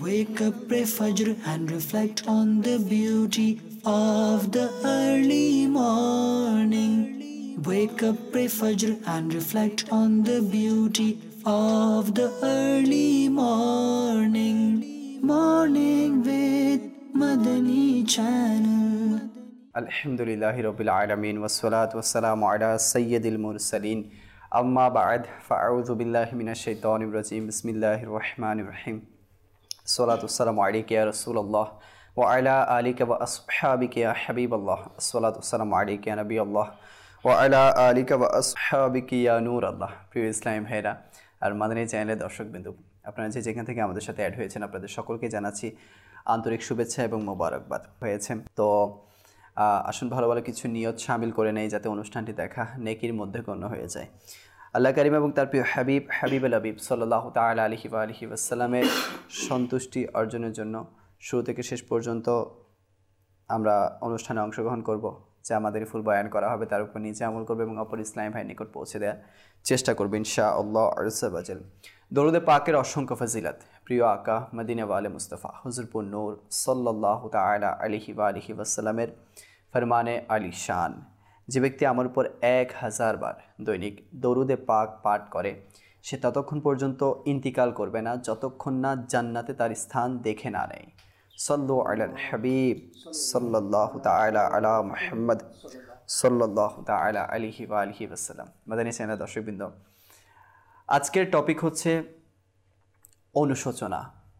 Wake up, pray Fajr and reflect on the beauty of the early morning. Wake up, pray Fajr and reflect on the beauty of the early morning. Morning with Madani Channel. Alhamdulillahi Rabbil Alameen wassalatu wassalamu ala Sayyidil Mursalin amma ba'd fa'udhu billahi minash shaitanir rajim bismillahir rahmanir rahim Salatu wassalamu alayka ya Rasulullah wa ala alika wa ashabika ya Habiballah Salatu wassalamu alayka ya Nabi Allah wa ala alika wa ashabika ya Nur Allah প্রিয় ইসলাম ভাইরা আর মাদানী চ্যানেলের দর্শকবৃন্দ আপনারা যেখান থেকে আমাদের সাথে add হয়েছেন আপনাদের সকলকে জানাচ্ছি আন্তরিক শুভেচ্ছা এবং মোবারকবাদ হয়েছে তো আসুন ভালো ভালো কিছু নিয়ত শামিল করে নেই যাতে অনুষ্ঠানটি দেখা নেকির মধ্যে গণ্য হয়ে যায় আল্লাহ কারীম এবং তার প্রিয় হাবিবুল হাবিব সাল্লাল্লাহু তাআলা আলাইহি ওয়া আলিহি ওয়াসাল্লামের সন্তুষ্টি অর্জনের জন্য শুরু থেকে শেষ পর্যন্ত আমরা অনুষ্ঠানে অংশগ্রহণ করব যা আমাদের ফুল বয়ান করা হবে তার উপর নিজে আমল করব এবং অপর ইসলামী ভাই নিকট পৌঁছে দেওয়ার চেষ্টা করব ইনশাআল্লাহ আযজা ওয়াজাল দরুদে পাকের অসংখ্য ফজিলত প্রিয় আকা মদিনা ওয়ালে মুস্তাফা হুজুরপুর নূর সাল্লাল্লাহু তাআলা আলাইহি ওয়া আলিহি ওয়াসাল্লামের ফরমানে আলী শান যে ব্যক্তি আমার উপর 1000 বার দৈনিক দরুদে পাক পাঠ করে সে ততক্ষণ পর্যন্ত ইন্তিকাল করবে না যতক্ষণ না জান্নাতে তার স্থান দেখে না নেয় সাল্লু আলাল হাবিব সাল্লাল্লাহু তাআলা আলা মুহাম্মদ সাল্লাল্লাহু তাআলা আলাইহি ওয়া আলিহি ওয়াসাল্লাম মাদানী চ্যানেল দর্শকবৃন্দ আজকের টপিক হচ্ছে অনুশোচনা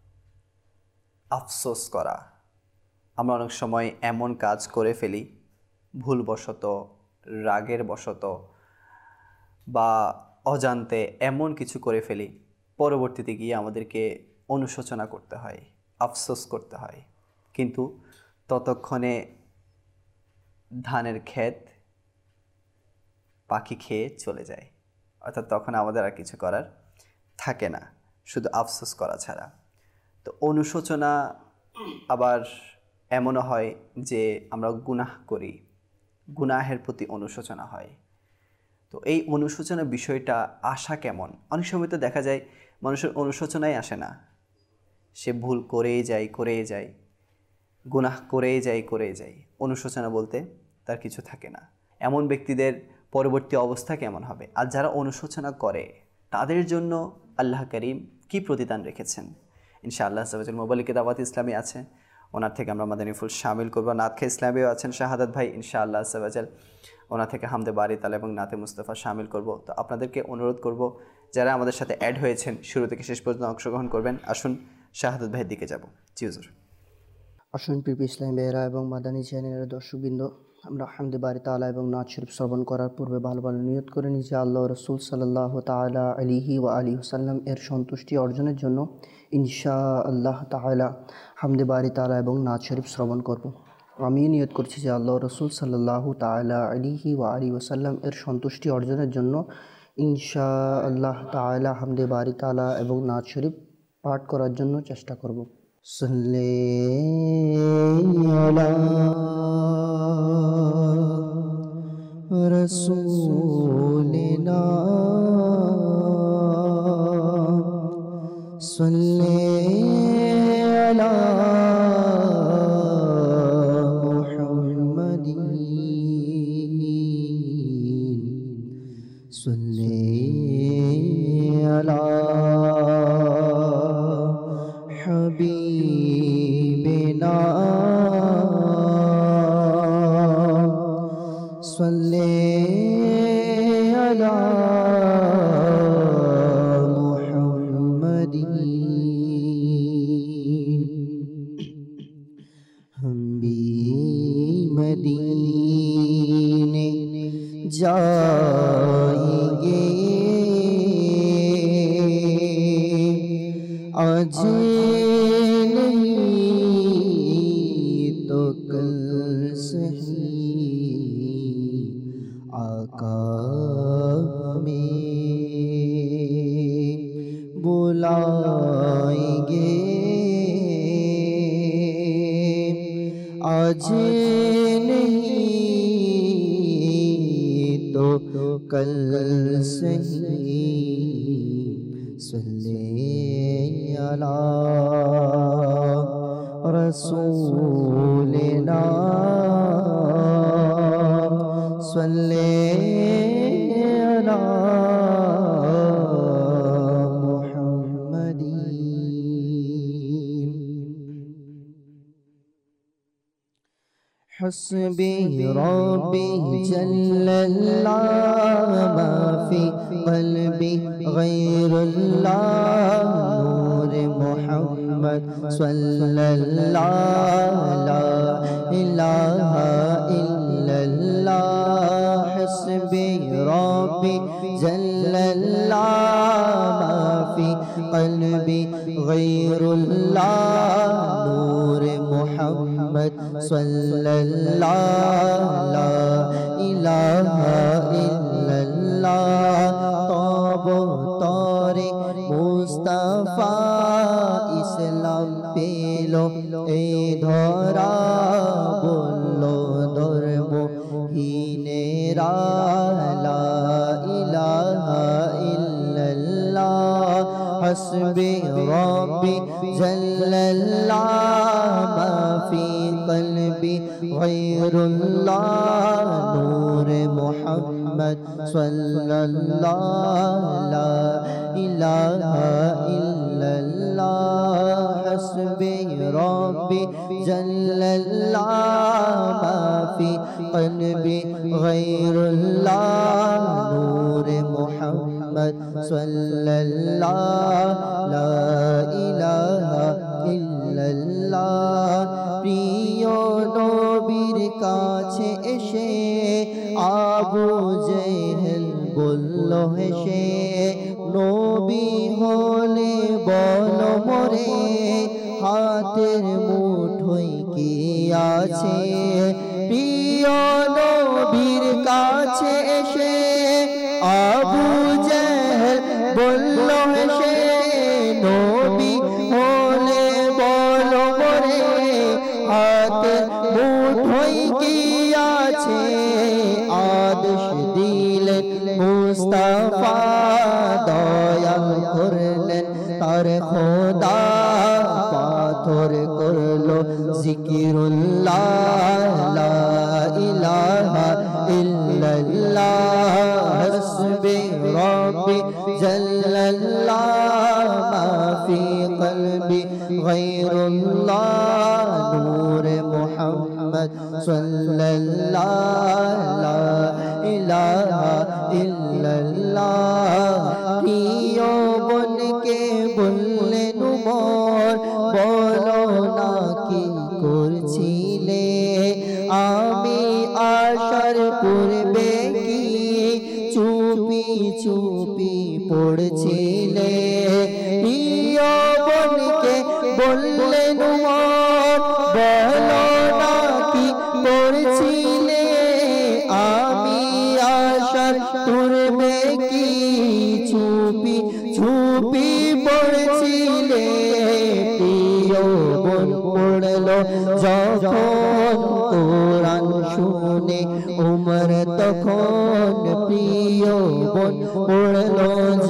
আফসোস করা আমরা অনেক সময় এমন কাজ করে ফেলি ভুলবশত রাগের বশত বা অজান্তে এমন কিছু করে ফেলি পরবর্তীতে গিয়ে আমাদেরকে অনুশোচনা করতে হয় আফসোস করতে হয় কিন্তু ততক্ষণে ধানের ক্ষেত পাখি খেয়ে চলে যায় অর্থাৎ তখন আমাদের আর কিছু করার থাকে না শুধু আফসোস করা ছাড়া তো অনুশোচনা আবার এমনও হয় যে আমরা গুনাহ করি গুনাহের প্রতি অনুশোচনা হয় তো এই অনুশোচনা বিষয়টা আসা কেমন অনেক সময় তো দেখা যায় মানুষের অনুশোচনাই আসে না সে ভুল করেই যায় গুনাহ করেই যায় অনুশোচনা বলতে তার কিছু থাকে না এমন ব্যক্তিদের পরবর্তী অবস্থা কেমন হবে আর যারা অনুশোচনা করে তাদের জন্য আল্লাহ করিম কি প্রতিদান রেখেছেন ইনশাআল্লাহ সাওয়াজুল মুবালিকে দাওয়াত ইসলামী আছে ওনার থেকে আমরা মাদানী ফুল শামিল করব নাতখে ইসলামীও আছেন শাহাদাত ভাই ইনশাআল্লাহ সাওয়াজুল ওনার থেকে হামদে বারি তালা এবং নাতে মুস্তাফা শামিল করব তো আপনাদেরকে অনুরোধ করব যারা আমাদের সাথে অ্যাড হয়েছেন শুরু থেকে শেষ পর্যন্ত অংশগ্রহণ করবেন আসুন শাহাদাত ভাইয়ের দিকে যাব জি হুজুর আসুন প্রিয় ইসলামী ভাইয়েরা এবং মাদানী চ্যানেলের দর্শকবৃন্দ আমরা হামদে বারি তাআলা এবং নাত শরীফ শ্রবণ করার পূর্বে ভালো ভালো নিয়ত করে নিই যে আল্লাহ রাসূল সাল্লাল্লাহু তাআলা আলাইহি ওয়া আলিহি ওয়াসাল্লাম এর সন্তুষ্টি অর্জনের জন্য ইনশাআল্লাহ তাআলা হামদে বারি তাআলা এবং নাত শরীফ শ্রবণ করব আমি নিয়ত করছি যে আল্লাহ রাসূল সাল্লাল্লাহু তাআলা আলাইহি ওয়া আলিহি ওয়াসাল্লাম এর সন্তুষ্টি অর্জনের জন্য ইনশাআল্লাহ তাআলা হামদে বারি তাআলা এবং নাত শরীফ পাঠ করার জন্য চেষ্টা করব সাল্লি আলা রাসূলিনা সাল্লি আলা মুহাম্মাদিন সাল্লি আলা হাবিবিনা সাল্লি আলা মুহাম্মাদিন हम भी मदीने जाएंगे आज नहीं तो कल सही आका में बुलाएंगे आज नहीं तो कल सही सल्ले अला रसूलिना सल्ले अला मुहम्मदीन। हस्बी रब्बी जल्लल्लाह मा फी क़ल्बी गैरुल्लाह नूर मुहम्मद सल्लल्लाहु ला इलाहा इल्लल्लाह। हस्बी रब्बी जल्लल्लाह मा फी क़ल्बी गैरुल्लाह नूर मुहम्मद सल्लल्लाहु ला इलाहा इल्लल्लाह। तब तोरे मुस्तफा इस्लाम पेलो ए धरा बोलो धर्म हीनेरा ला इलाहा इल्लल्लाह। हस्बी रब्बी जल्लल्लाह मा फी क़ल्बी गैरुल्लाह नूर मुहम्मद सल्लल्लाहु ला इलाहा इल्लल्लाह। हस्बी रब्बी जल्लल्लाह मा फी क़ल्बी गैरुल्लाह नूर मुहम्मद सल्लल्लाहु ला इलाहा इल्लल्लाह। প্রিয় নবীর কাছে এসে আবু জেহেল বলল হেসে, নবী হলে বলো মোরে হাতের মুঠোয় কি আছে। প্রিয় নবীর কাছে এসে আবু জেহেল বলল হেসে, নবী হলে বলো মোরে হাতের মুঠোয় কি আছে। আদেশ দিলেন মুস্তাফা দয়াল করলেন তার খোদা, পাথর করলো জিকিরুল্লাহ লা ইলাহা ইল্লাল্লাহ। হসবি রব্বি জাল্লাল্লাহ মা ফি কলবি গায়রুল্লাহ নূর মুহাম্মদ সাল্লাল্লাহু লা ইলাহা ইল্লাল্লাহ। প্রিয় বোনকে বললেন উমর বলো না কি করছিলে, আমি আসার পূর্বে কি চুপি চুপি পড়ছিলে। প্রিয় বোনকে বললেন উমর বলো না কি পড়ছিলে, আমি আসার পূর্বে কি চুপি চুপি পড়ছিলে। প্রিয় বোন পড়লো যখন কোরআন শুনে উমর তখন, প্রিয় বোন পড়লো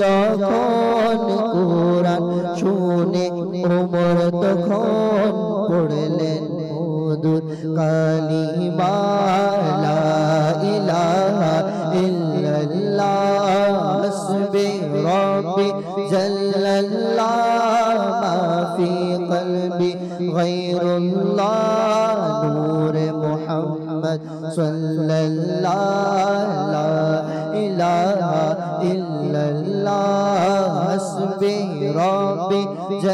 যখন কোরআন শুনে উমর তখন পড়লেন মধুর কালিমা লা ইলাহা ইল্লাল্লাহ। হসবি রব্বি জাল্লাল্লাহ মা ফি কলবি গায়রুল্লাহ নূর মুহাম্মদ সাল্লাল্লাহু লা ইলাহা ইল্লাল্লাহ। হসবি রব্বি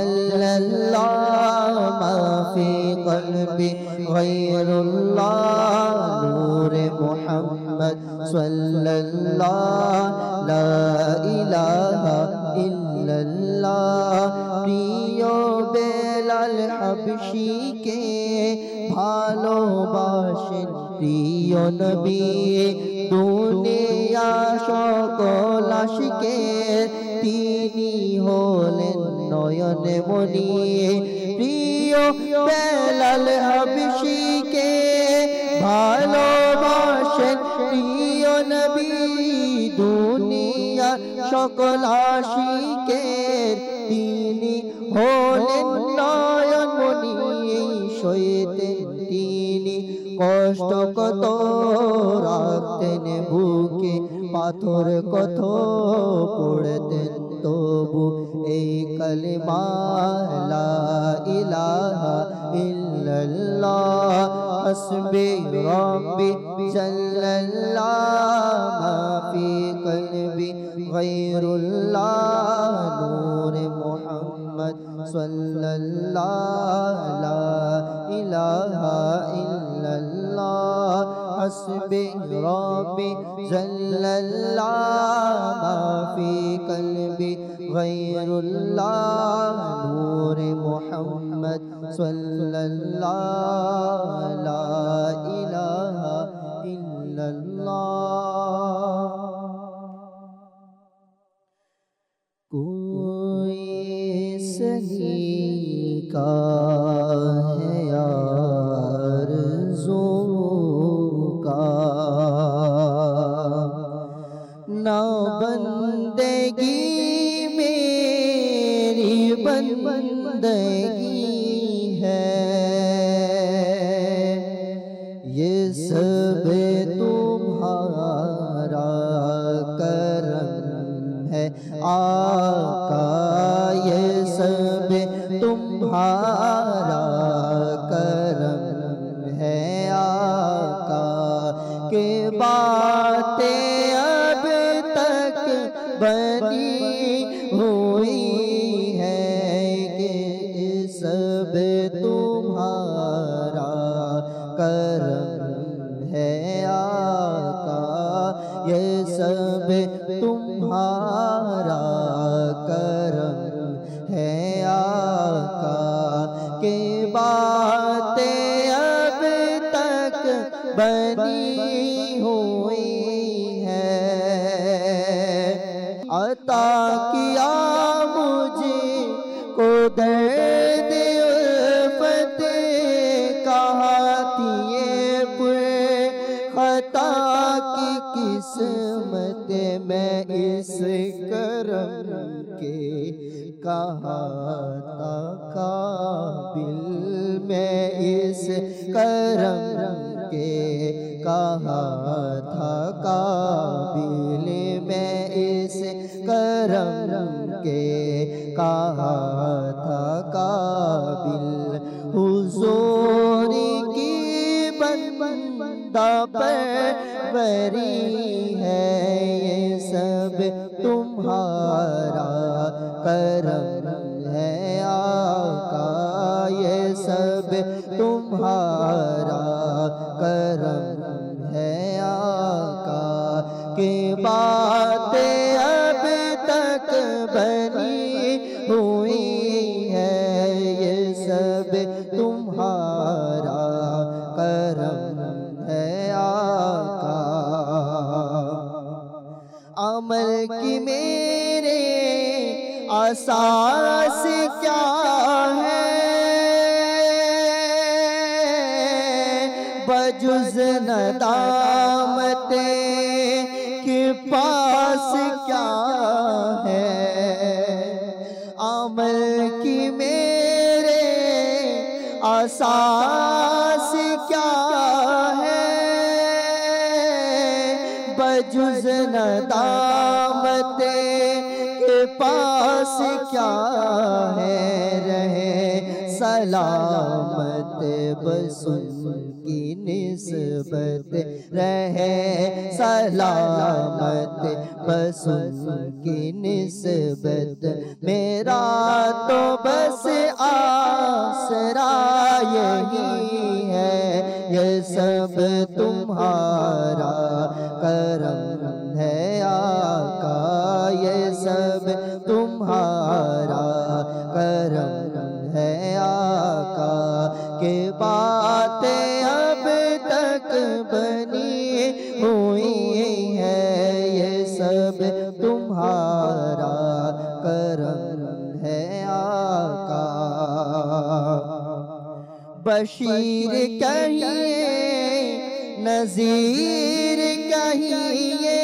জাল্লাল্লাহ মা ফি কলবি গায়রুল্লাহ নূর মুহাম্মদ সাল্লাল্লাহু লা ইলাহা ইল্লাল্লাহ। প্রিয় বেলাল হাবশীকে ভালোবাসেন প্রিয় নবী, দুনিয়া সকল আশিকের তিনি হলেন নয়ন মনি। প্রিয় বেলাল হাবশীকে ভালোবাসেন প্রিয় নবী, দুনিয়া সকল আশিকের তিনি হলেন নয়ন মনি। সইতেন তিনি কষ্ট কত রাখতেন বুকে পাথর কত পড়তেন তবু এই কালিমা লা ইলাহা ইল্লাল্লাহ হাসবি রব্বি জাল্লাল্লাহ মা ফি কলবি গায়রুল্লাহ নূর মুহাম্মদ সাল্লাল্লাহ লা ইলাহা ইল্লাল্লাহ হাসবি রব্বি জাল্লাল্লাহ মা ফি কলবি গায়রুল্লাহ নূর মুহাম্মদ সাল্লাল্লাহ লা ইলাহা ইল্লাল্লাহ کوئی سلیقہ ہے آرزو کا نہ بندگی میری بندگی ہے یہ سب تمہارا کرم ہے آقا یہ سب تمہارا کرم ہے آقا کہ باتیں اب تک بنی ہوئی ہے کہ سب تمہارا کرم ہے آقا یہ سب تمہارا کرم ہے آقا کہ باتیں اب تک بنی ہوئی ہے عطا کیا مجھے کو درد الفت کہا تیے پر خطا کی قسمت میں اس کرم کے کہا تھا قابل میں اس کرم کے کہا تھا قابل میں اس کرم کے کہا تھا قابل حضور کی بندہ پروری ہے یہ سب تمہارا کرم ہے آقا یہ سب تمہارا کرم ہے آقا کہ باتیں اب تک بنی ہوئی ہے یہ سب تمہارا کرم ہے آقا عمل کی میرے اساس کیا ہے بجز ندامت کے پاس کیا ہے عمل کی میرے اساس کیا ہے بجز ندامت کے پاس کیا ہے رہے سلامت بس ان کی نسبت رہے سلامت بس ان کی نسبت میرا تو بس آسرا یہی ہے یہ سب تمہارا کرم ہے آقا یہ سب تمہارا کرم ہے آقا کہ باتیں اب تک بنی ہوئی ہے یہ سب تمہارا کرم ہے آقا بشیر کہیے نذیر کہیے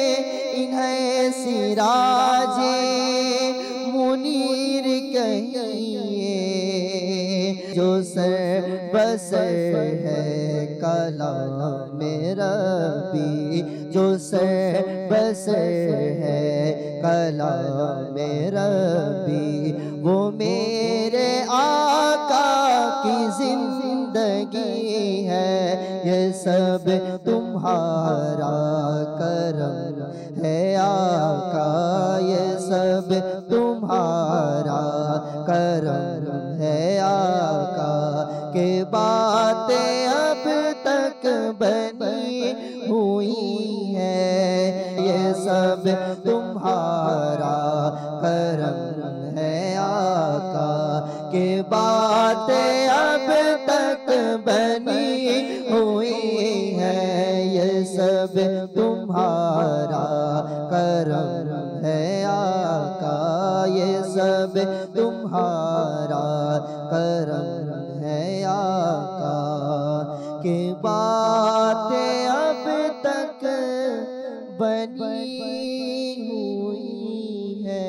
انہیں سراج منیر کہیے जो सर बसर है कलाम रब्बी, जो सर बसर है कलाम रब्बी, वो मेरे आका की जिंदगी है। ये सब तुम्हारा करम है आका, ये सब तुम्हारा करम है आका, के बातें अब तक बनी हुई है। ये सब तुम्हारा करम है आका, के बातें अब तक बनी हुई है। ये सब तुम्हारा करम है आका, ये सब तुम्हारा करम है आका, के बातें अब तक बनी हुई है।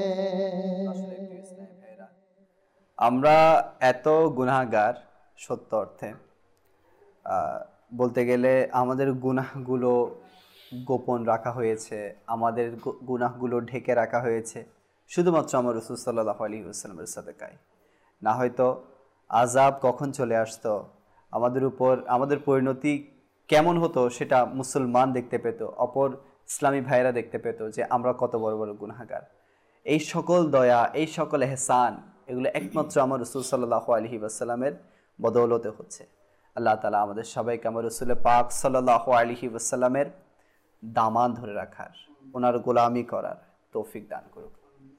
আমরা এত গুনাহগার সত্য অর্থে, বলতে গেলে আমাদের গুনাহগুলো গোপন রাখা হয়েছে, আমাদের গুনাহগুলো ঢেকে রাখা হয়েছে শুধুমাত্র আমার রাসূল সাল্লাল্লাহু আলাইহি ওয়াসাল্লামের সাদাকায়। না হয়তো আযাব কখন চলে আসতো আমাদের উপর, আমাদের পরিণতি কেমন হতো সেটা মুসলমান দেখতে পেত, অপর ইসলামী ভাইরা দেখতে পেত যে আমরা কত বড় বড় গুনাহগার। এই সকল দয়া, এই সকল এহসান, এগুলো একমাত্র আমার রাসূল সাল্লাল্লাহু আলাইহি ওয়াসাল্লামের বদৌলতে হচ্ছে। আল্লাহ তাআলা আমাদের সবাইকে আমার রাসূল পাক সাল্লাল্লাহু আলাইহি ওয়াসাল্লামের দামান ধরে রাখার, ওনার গোলামি করার তৌফিক দান করুক।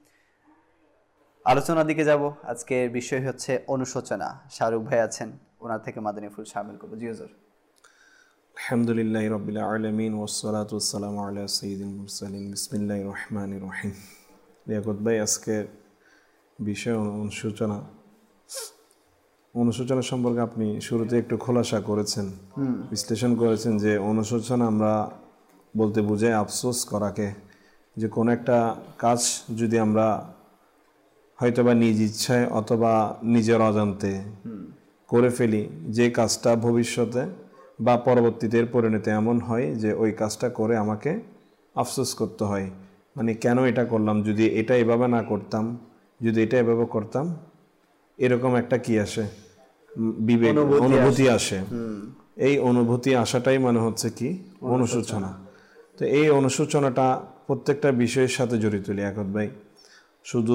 আলোচনার দিকে যাব। আজকের বিষয় হচ্ছে অনুশোচনা। শাহরুখ ভাই আছেন, ওনার থেকে মাদানী ফুল শামিল করবো। জি হুজুর। আলহামদুলিল্লাহি রাব্বিল আলামিন ওয়াসসালাতু ওয়াসসালামু আলা সাইয়্যিদিল মুরসালিন বিসমিল্লাহির রহমানির রহিম। লিয়াকত ভাই, আজকের বিষয় অনুশোচনা। অনুশোচনা সম্পর্কে আপনি শুরুতে একটু খোলাসা করেছেন, বিশ্লেষণ করেছেন যে অনুশোচনা আমরা বলতে বোঝায় আফসোস করাকে, যে কোনো একটা কাজ যদি আমরা হয়তোবা নিজ ইচ্ছায় অথবা নিজের অজান্তে করে ফেলি, যে কাজটা ভবিষ্যতে বা পরবর্তীতে পরিণতি এমন হয় যে ওই কাজটা করে আমাকে আফসোস করতে হয়, মানে কেন এটা করলাম, যদি এটা এভাবে না করতাম, যদি এটা এভাবে করতাম, এরকম একটা কি আসে, বিবেক, অনুভূতি আসে। এই অনুভূতি আসাটাই মানে হচ্ছে কি অনুশোচনা। তো এই অনুশোচনাটা প্রত্যেকটা বিষয়ের সাথে জড়িত লিয়াকত ভাই। শুধু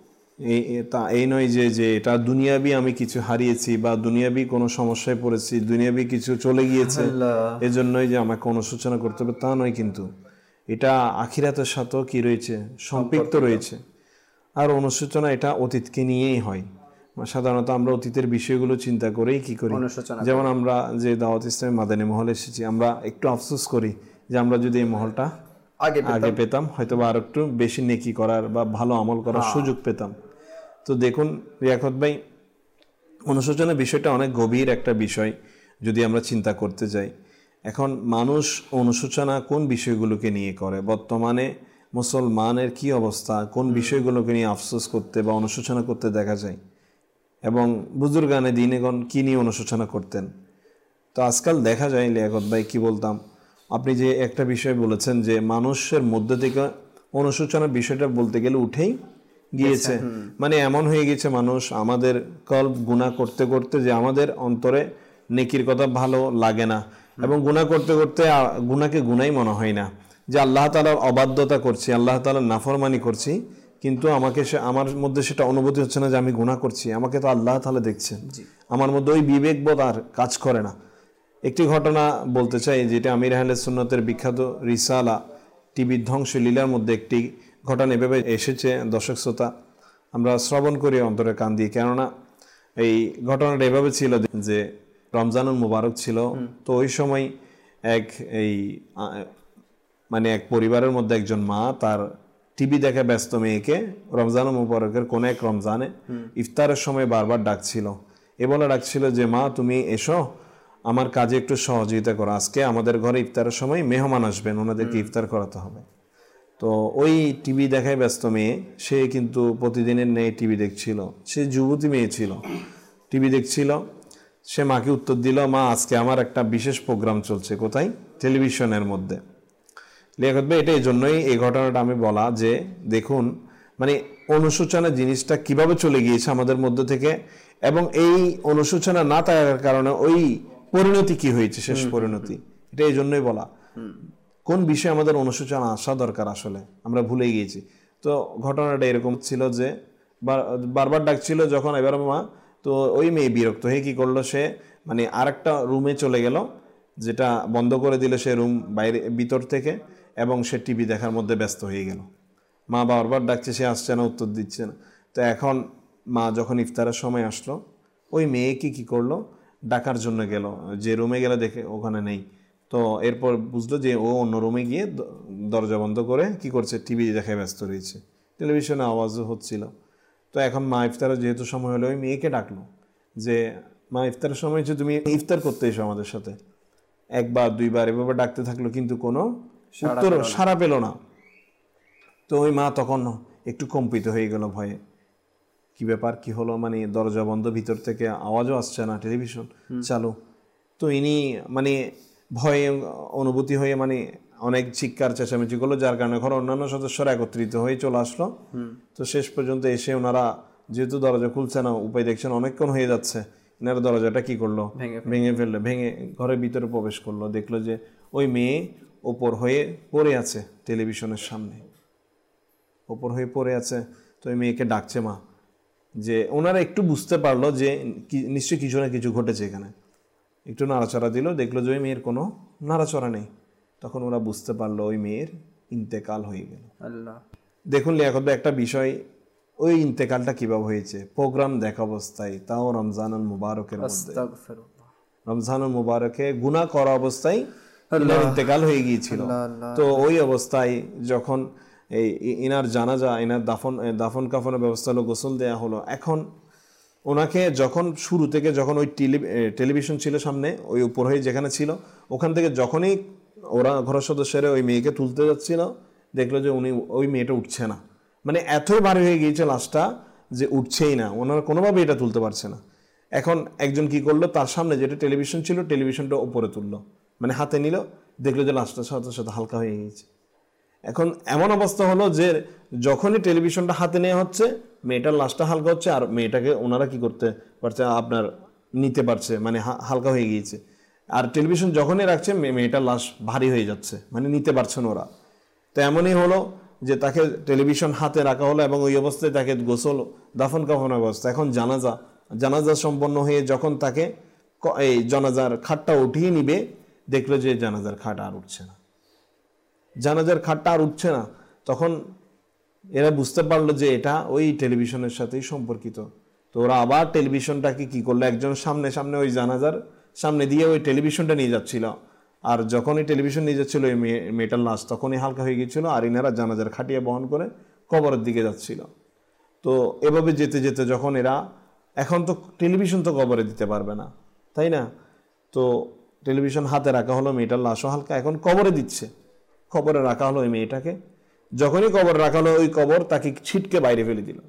এই নয় যে এটা দুনিয়াবি আমি কিছু হারিয়েছি বা দুনিয়াবি কোনো সমস্যায় পড়েছি, দুনিয়াবি কিছু চলে গিয়েছে এজন্যই যে আমাকে অনুশোচনা করতে হবে, তা নয়। কিন্তু এটা আখিরাতের সাথেও কি রয়েছে, সম্পৃক্ত রয়েছে। আর অনুশোচনা এটা অতীতকে নিয়েই হয়। সাধারণত আমরা অতীতের বিষয়গুলো চিন্তা করেই কি করি, যেমন আমরা যে দাওয়াত ইসলামী মাদানী মহলে এসেছি, আমরা একটু আফসোস করি যে আমরা যদি এই মহলটা আগে পেতাম, হয়তো বা আর একটু বেশি নেকি করার বা ভালো আমল করার সুযোগ পেতাম। তো দেখুন লিয়াকত ভাই, অনুশোচনা বিষয়টা অনেক গভীর একটা বিষয় যদি আমরা চিন্তা করতে যাই। এখন মানুষ অনুশোচনা কোন বিষয়গুলোকে নিয়ে করে, বর্তমানে মুসলমানের কি অবস্থা, কোন বিষয়গুলোকে নিয়ে আফসোস করতে বা অনুশোচনা করতে দেখা যায়, এবং বুজুর্গানে দিনেগণ কি নিয়ে অনুশোচনা করতেন। তো আজকাল দেখা যায় লিয়াকত ভাই, কি বলতাম, আপনি যে একটা বিষয় বলেছেন যে মানুষের মধ্যে থেকে অনুশোচনার বিষয়টা বলতে গেলে উঠেই গিয়েছে। মানে এমন হয়ে গেছে মানুষ আমাদের কল্প গুনাহ করতে করতে যে আমাদের অন্তরে নেকির কথা ভালো লাগে না, এবং গুনাহ করতে করতে গুনাহকে গুনাহই মনে হয় না, যে আল্লাহ তাআলার অবাধ্যতা করছি, আল্লাহ তাআলার নাফরমানি করছি, কিন্তু আমার মধ্যে সেটা অনুভূতি হচ্ছে না যে আমি গুনাহ করছি, আমাকে তো আল্লাহ তাআলা দেখছেন। আমার মধ্যে ওই বিবেকবোধ আর কাজ করে না। একটি ঘটনা বলতে চাই, যেটা আমির আহলে সুন্নতের বিখ্যাত রিসালা টিভির ধ্বংসলীলার মধ্যে একটি ঘটনা এভাবে এসেছে। দর্শক শ্রোতা, আমরা শ্রবণ করি অন্তরে কান দিয়ে, কেননা এই ঘটনাটা এভাবে ছিল যে রমজানুল মুবারক ছিল। তো ওই সময় এক পরিবারের মধ্যে একজন মা তার টিভি দেখে ব্যস্ত মেয়েকে রমজানুল মুবারকের কোন এক রমজানে ইফতারের সময় বারবার ডাকছিল। বলে ডাকছিল যে মা, তুমি এসো, আমার কাজে একটু সহযোগিতা করো, আজকে আমাদের ঘরে ইফতারের সময় মেহমান আসবেন, ওনাদেরকে ইফতার করাতে হবে। তো ওই টিভি দেখায় ব্যস্ত মেয়ে, সে কিন্তু প্রতিদিনের নেই টিভি দেখছিল, সে যুবতী মেয়ে ছিল, টিভি দেখছিল। সে মাকে উত্তর দিল, মা আজকে আমার একটা বিশেষ প্রোগ্রাম চলছে। কোথায়? টেলিভিশনের মধ্যে। লিয়াকত ভাই, এটা এই জন্যই এই ঘটনাটা আমি বলা যে দেখুন মানে অনুশোচনা জিনিসটা কিভাবে চলে গিয়েছে আমাদের মধ্যে থেকে, এবং এই অনুশোচনা না থাকার কারণে ওই পরিণতি কি হয়েছে, শেষ পরিণতি, এটা এই জন্যই বলা। কোন বিষয়ে আমাদের অনুশোচনা আসা দরকার আসলে আমরা ভুলে গিয়েছি। তো ঘটনাটা এরকম ছিল যে বারবার ডাকছিল যখন, এবার মা, তো ওই মেয়ে বিরক্ত হয়ে কি করলো, সে মানে আরেকটা রুমে চলে গেল, যেটা বন্ধ করে দিল সে রুম বাইরে ভিতর থেকে, এবং সে টিভি দেখার মধ্যে ব্যস্ত হয়ে গেল। মা বারবার ডাকছে, সে আসছে না, উত্তর দিচ্ছে না। তো এখন মা যখন ইফতারের সময় আসলো, ওই মেয়েকে কি করলো, ডাকার জন্য গেল, যে রুমে গেলে দেখে ওখানে নেই। তো এরপর বুঝলো যে ও অন্য রুমে গিয়ে দরজা বন্ধ করে কি করছে, টিভি দেখায় ব্যস্ত রয়েছে, টেলিভিশনে আওয়াজও হচ্ছিল। তো এখন মা ইফতারের যেহেতু সময় হলো, ওই মেয়েকে ডাকলো যে মা ইফতারের সময় হচ্ছে, তুমি ইফতার করতে এসো আমাদের সাথে। একবার দুইবার এভাবে ডাকতে থাকলো, কিন্তু কোনো উত্তর সাড়া পেল না। তো ওই মা তখন একটু কম্পিত হয়ে গেল ভয়ে, কি ব্যাপার, কি হলো, মানে দরজা বন্ধ, ভিতর থেকে আওয়াজও আসছে না, টেলিভিশন চালু। তো ইনি মানে ভয়ে অনুভূতি হয়ে মানে অনেক চিৎকার চেঁচামেচি করলো, যার কারণে ঘর অন্যান্য সদস্যরা একত্রিত হয়ে চলে আসলো। তো শেষ পর্যন্ত এসে ওনারা যেহেতু দরজা খুলছে না, উপায় দেখছেন অনেকক্ষণ হয়ে যাচ্ছে, এনারা দরজাটা কি করলো, ভেঙে ফেললো, ভেঙে ঘরের ভিতরে প্রবেশ করলো। দেখলো যে ওই মেয়ে ওপর হয়ে পড়ে আছে টেলিভিশনের সামনে, ওপর হয়ে পড়ে আছে। তো ওই মেয়েকে ডাকছে মা, যে ওনারা একটু বুঝতে পারলো যে নিশ্চয়ই কিছু না কিছু ঘটেছে এখানে। একটু নাড়াচড়া দিল, দেখলো যে ওই মেয়ের কোনো নাড়াচড়া নেই। তখন ওরা বুঝতে পারলো ওই মেয়ের ইন্তেকাল হয়ে গেল। দেখুন লিয়াকত ভাই, একটা বিষয়, ওই ইন্তেকালটা কিভাবে হয়েছে, প্রোগ্রাম দেখা অবস্থায়, তাও রমজানুল মুবারকের মধ্যে, রমজানুল মুবারকে গুনাহ করা অবস্থায় ইন্তেকাল হয়ে গিয়েছিল। তো ওই অবস্থায় যখন এই ইনার জানাজা, ইনার দাফন কাফনের ব্যবস্থা হলো, গোসল দেয়া হলো। এখন ওনাকে যখন শুরু থেকে, যখন ওই টেলিভিশন ছিল সামনে, ওই উপর হয়ে যেখানে ছিল, ওখান থেকে যখনই ওরা ঘরের সদস্যরা ওই মেয়েকে তুলতে যাচ্ছিল, দেখলো যে উনি ওই মেয়েটা উঠছে না, মানে এতই ভারী হয়ে গিয়েছে লাশটা যে উঠছেই না, ওনারা কোনোভাবে এটা তুলতে পারছে না। এখন একজন কি করলো, তার সামনে যেটা টেলিভিশন ছিল, টেলিভিশনটা উপরে তুললো, মানে হাতে নিল, দেখলো যে লাশটার সাথে সাথে হালকা হয়ে গিয়েছে। এখন এমন অবস্থা হলো যে যখনই টেলিভিশনটা হাতে নেওয়া হচ্ছে, মেয়েটার লাশটা হালকা হচ্ছে, আর মেয়েটাকে ওনারা কি করতে পারছে, আপনার নিতে পারছে, মানে হালকা হয়ে গিয়েছে। আর টেলিভিশন যখনই রাখছে, মেয়েটার লাশ ভারী হয়ে যাচ্ছে, মানে নিতে পারছেন ওরা। তো এমনই হলো যে তাকে টেলিভিশন হাতে রাখা হলো, এবং ওই অবস্থায় তাকে গোসল, দাফন কাফন অবস্থা। এখন জানাজা সম্পন্ন হয়ে যখন তাকে এই জানাজার খাটটা উঠিয়ে নিবে, দেখলো যে জানাজার খাট আর উঠছে না, জানাজার খাটটা আর উঠছে না। তখন এরা বুঝতে পারলো যে এটা ওই টেলিভিশনের সাথেই সম্পর্কিত। তো ওরা আবার টেলিভিশনটাকে কি করলো, একজন সামনে ওই জানাজার সামনে দিয়ে ওই টেলিভিশনটা নিয়ে যাচ্ছিল, আর যখনই টেলিভিশন নিয়ে যাচ্ছিল ওই মেয়েটার লাশ তখনই হালকা হয়ে গিয়েছিল, আর ইনারা জানাজার খাটিয়ে বহন করে কবরের দিকে যাচ্ছিল। তো এভাবে যেতে যেতে যখন এরা, এখন তো টেলিভিশন তো কবরে দিতে পারবে না, তাই না? তো টেলিভিশন হাতে রাখা হলো, মেয়েটার লাশও হালকা, এখন কবরে দিচ্ছে, কবরে রাখা হলো ওই মেয়েটাকে। যখনই কবর রাখা হলো, ওই কবর তাকে ছিটকে বাইরে ফেলে দিল।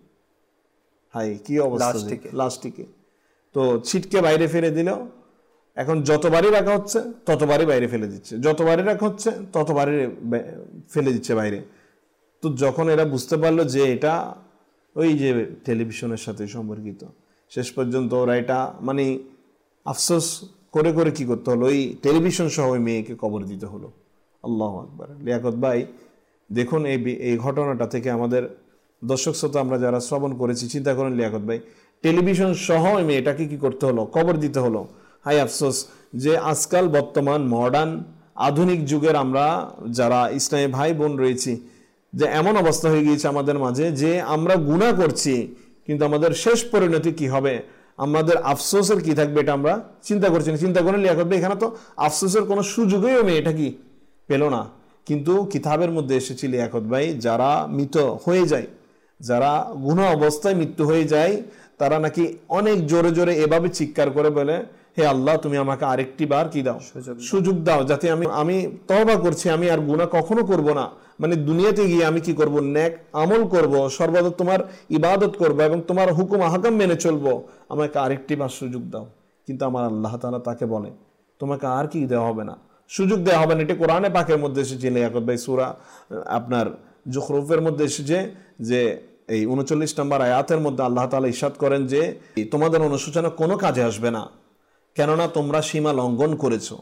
হাই কি অবস্থা লাশটিকে! তো ছিটকে বাইরে ফেলে দিল। এখন যতবারই রাখা হচ্ছে ততবারই বাইরে ফেলে দিচ্ছে, যতবারই রাখা হচ্ছে ততবারই ফেলে দিচ্ছে বাইরে। তো যখন এরা বুঝতে পারলো যে এটা ওই যে টেলিভিশনের সাথে সম্পর্কিত, শেষ পর্যন্ত ওরা এটা মানে আফসোস করে করে কি করতে হলো, ওই টেলিভিশন সহ ওই মেয়েকে কবর দিতে হলো। আল্লাহু আকবার। লিয়াকত ভাই, দেখুন এই ঘটনাটা থেকে আমাদের দর্শক শ্রোতা আমরা যারা শ্রবণ করেছি, চিন্তা করেন লিয়াকত ভাই, টেলিভিশন সহ ওই মেয়েটাকে কি করতে হলো, কবর দিতে হলো। হাই আফসোস যে আজকাল বর্তমান মডার্ন আধুনিক যুগের আমরা যারা ইসলামী ভাই বোন রয়েছি, যে এমন অবস্থা হয়ে গিয়েছে আমাদের মাঝে যে আমরা গুনাহ করছি, কিন্তু আমাদের শেষ পরিণতি কি হবে, আমাদের আফসোসের কি থাকবে, এটা আমরা চিন্তা করছি না। চিন্তা করেন লিয়াকত ভাই, এখানে তো আফসোসের কোনো সুযোগই ওই মেয়েটা কি পেল না। কিন্তু কিতাবের মধ্যে এসেছে লিয়াকত ভাই, যারা মৃত হয়ে যায়, যারা গুনাহ অবস্থায় মৃত্যু হয়ে যায়, তারা নাকি অনেক জোরে জোরে এভাবে চিৎকার করে বলে হে আল্লাহ তুমি আমাকে আরেকটি বার কি দাও, সুযোগ দাও, যাতে আমি তওবা করছি, আমি আর গুনাহ কখনো করব না। মানে দুনিয়াতে গিয়ে আমি কি করব, নেক আমল করব, সর্বদা তোমার ইবাদত করব এবং তোমার হুকুম আহকাম মেনে চলবো, আমাকে আরেকটি বার সুযোগ দাও। কিন্তু আমার আল্লাহ তাআলা তাকে বলে তোমাকে আর কি দেওয়া হবে না, সুযোগ দেওয়া হবে না। এটা কোরআনে পাকের মধ্যে এসেছে, লিয়াকত ভাই সূরা আপনার জুখরুফের মধ্যে এসেছে যে এই 39 নম্বর আয়াতের মধ্যে আল্লাহ তাআলা ইরশাদ করেন যে তোমাদের অনুশোচনা কোনো কাজে আসবে না, কেননা তোমরা সীমা লঙ্ঘন করেছো,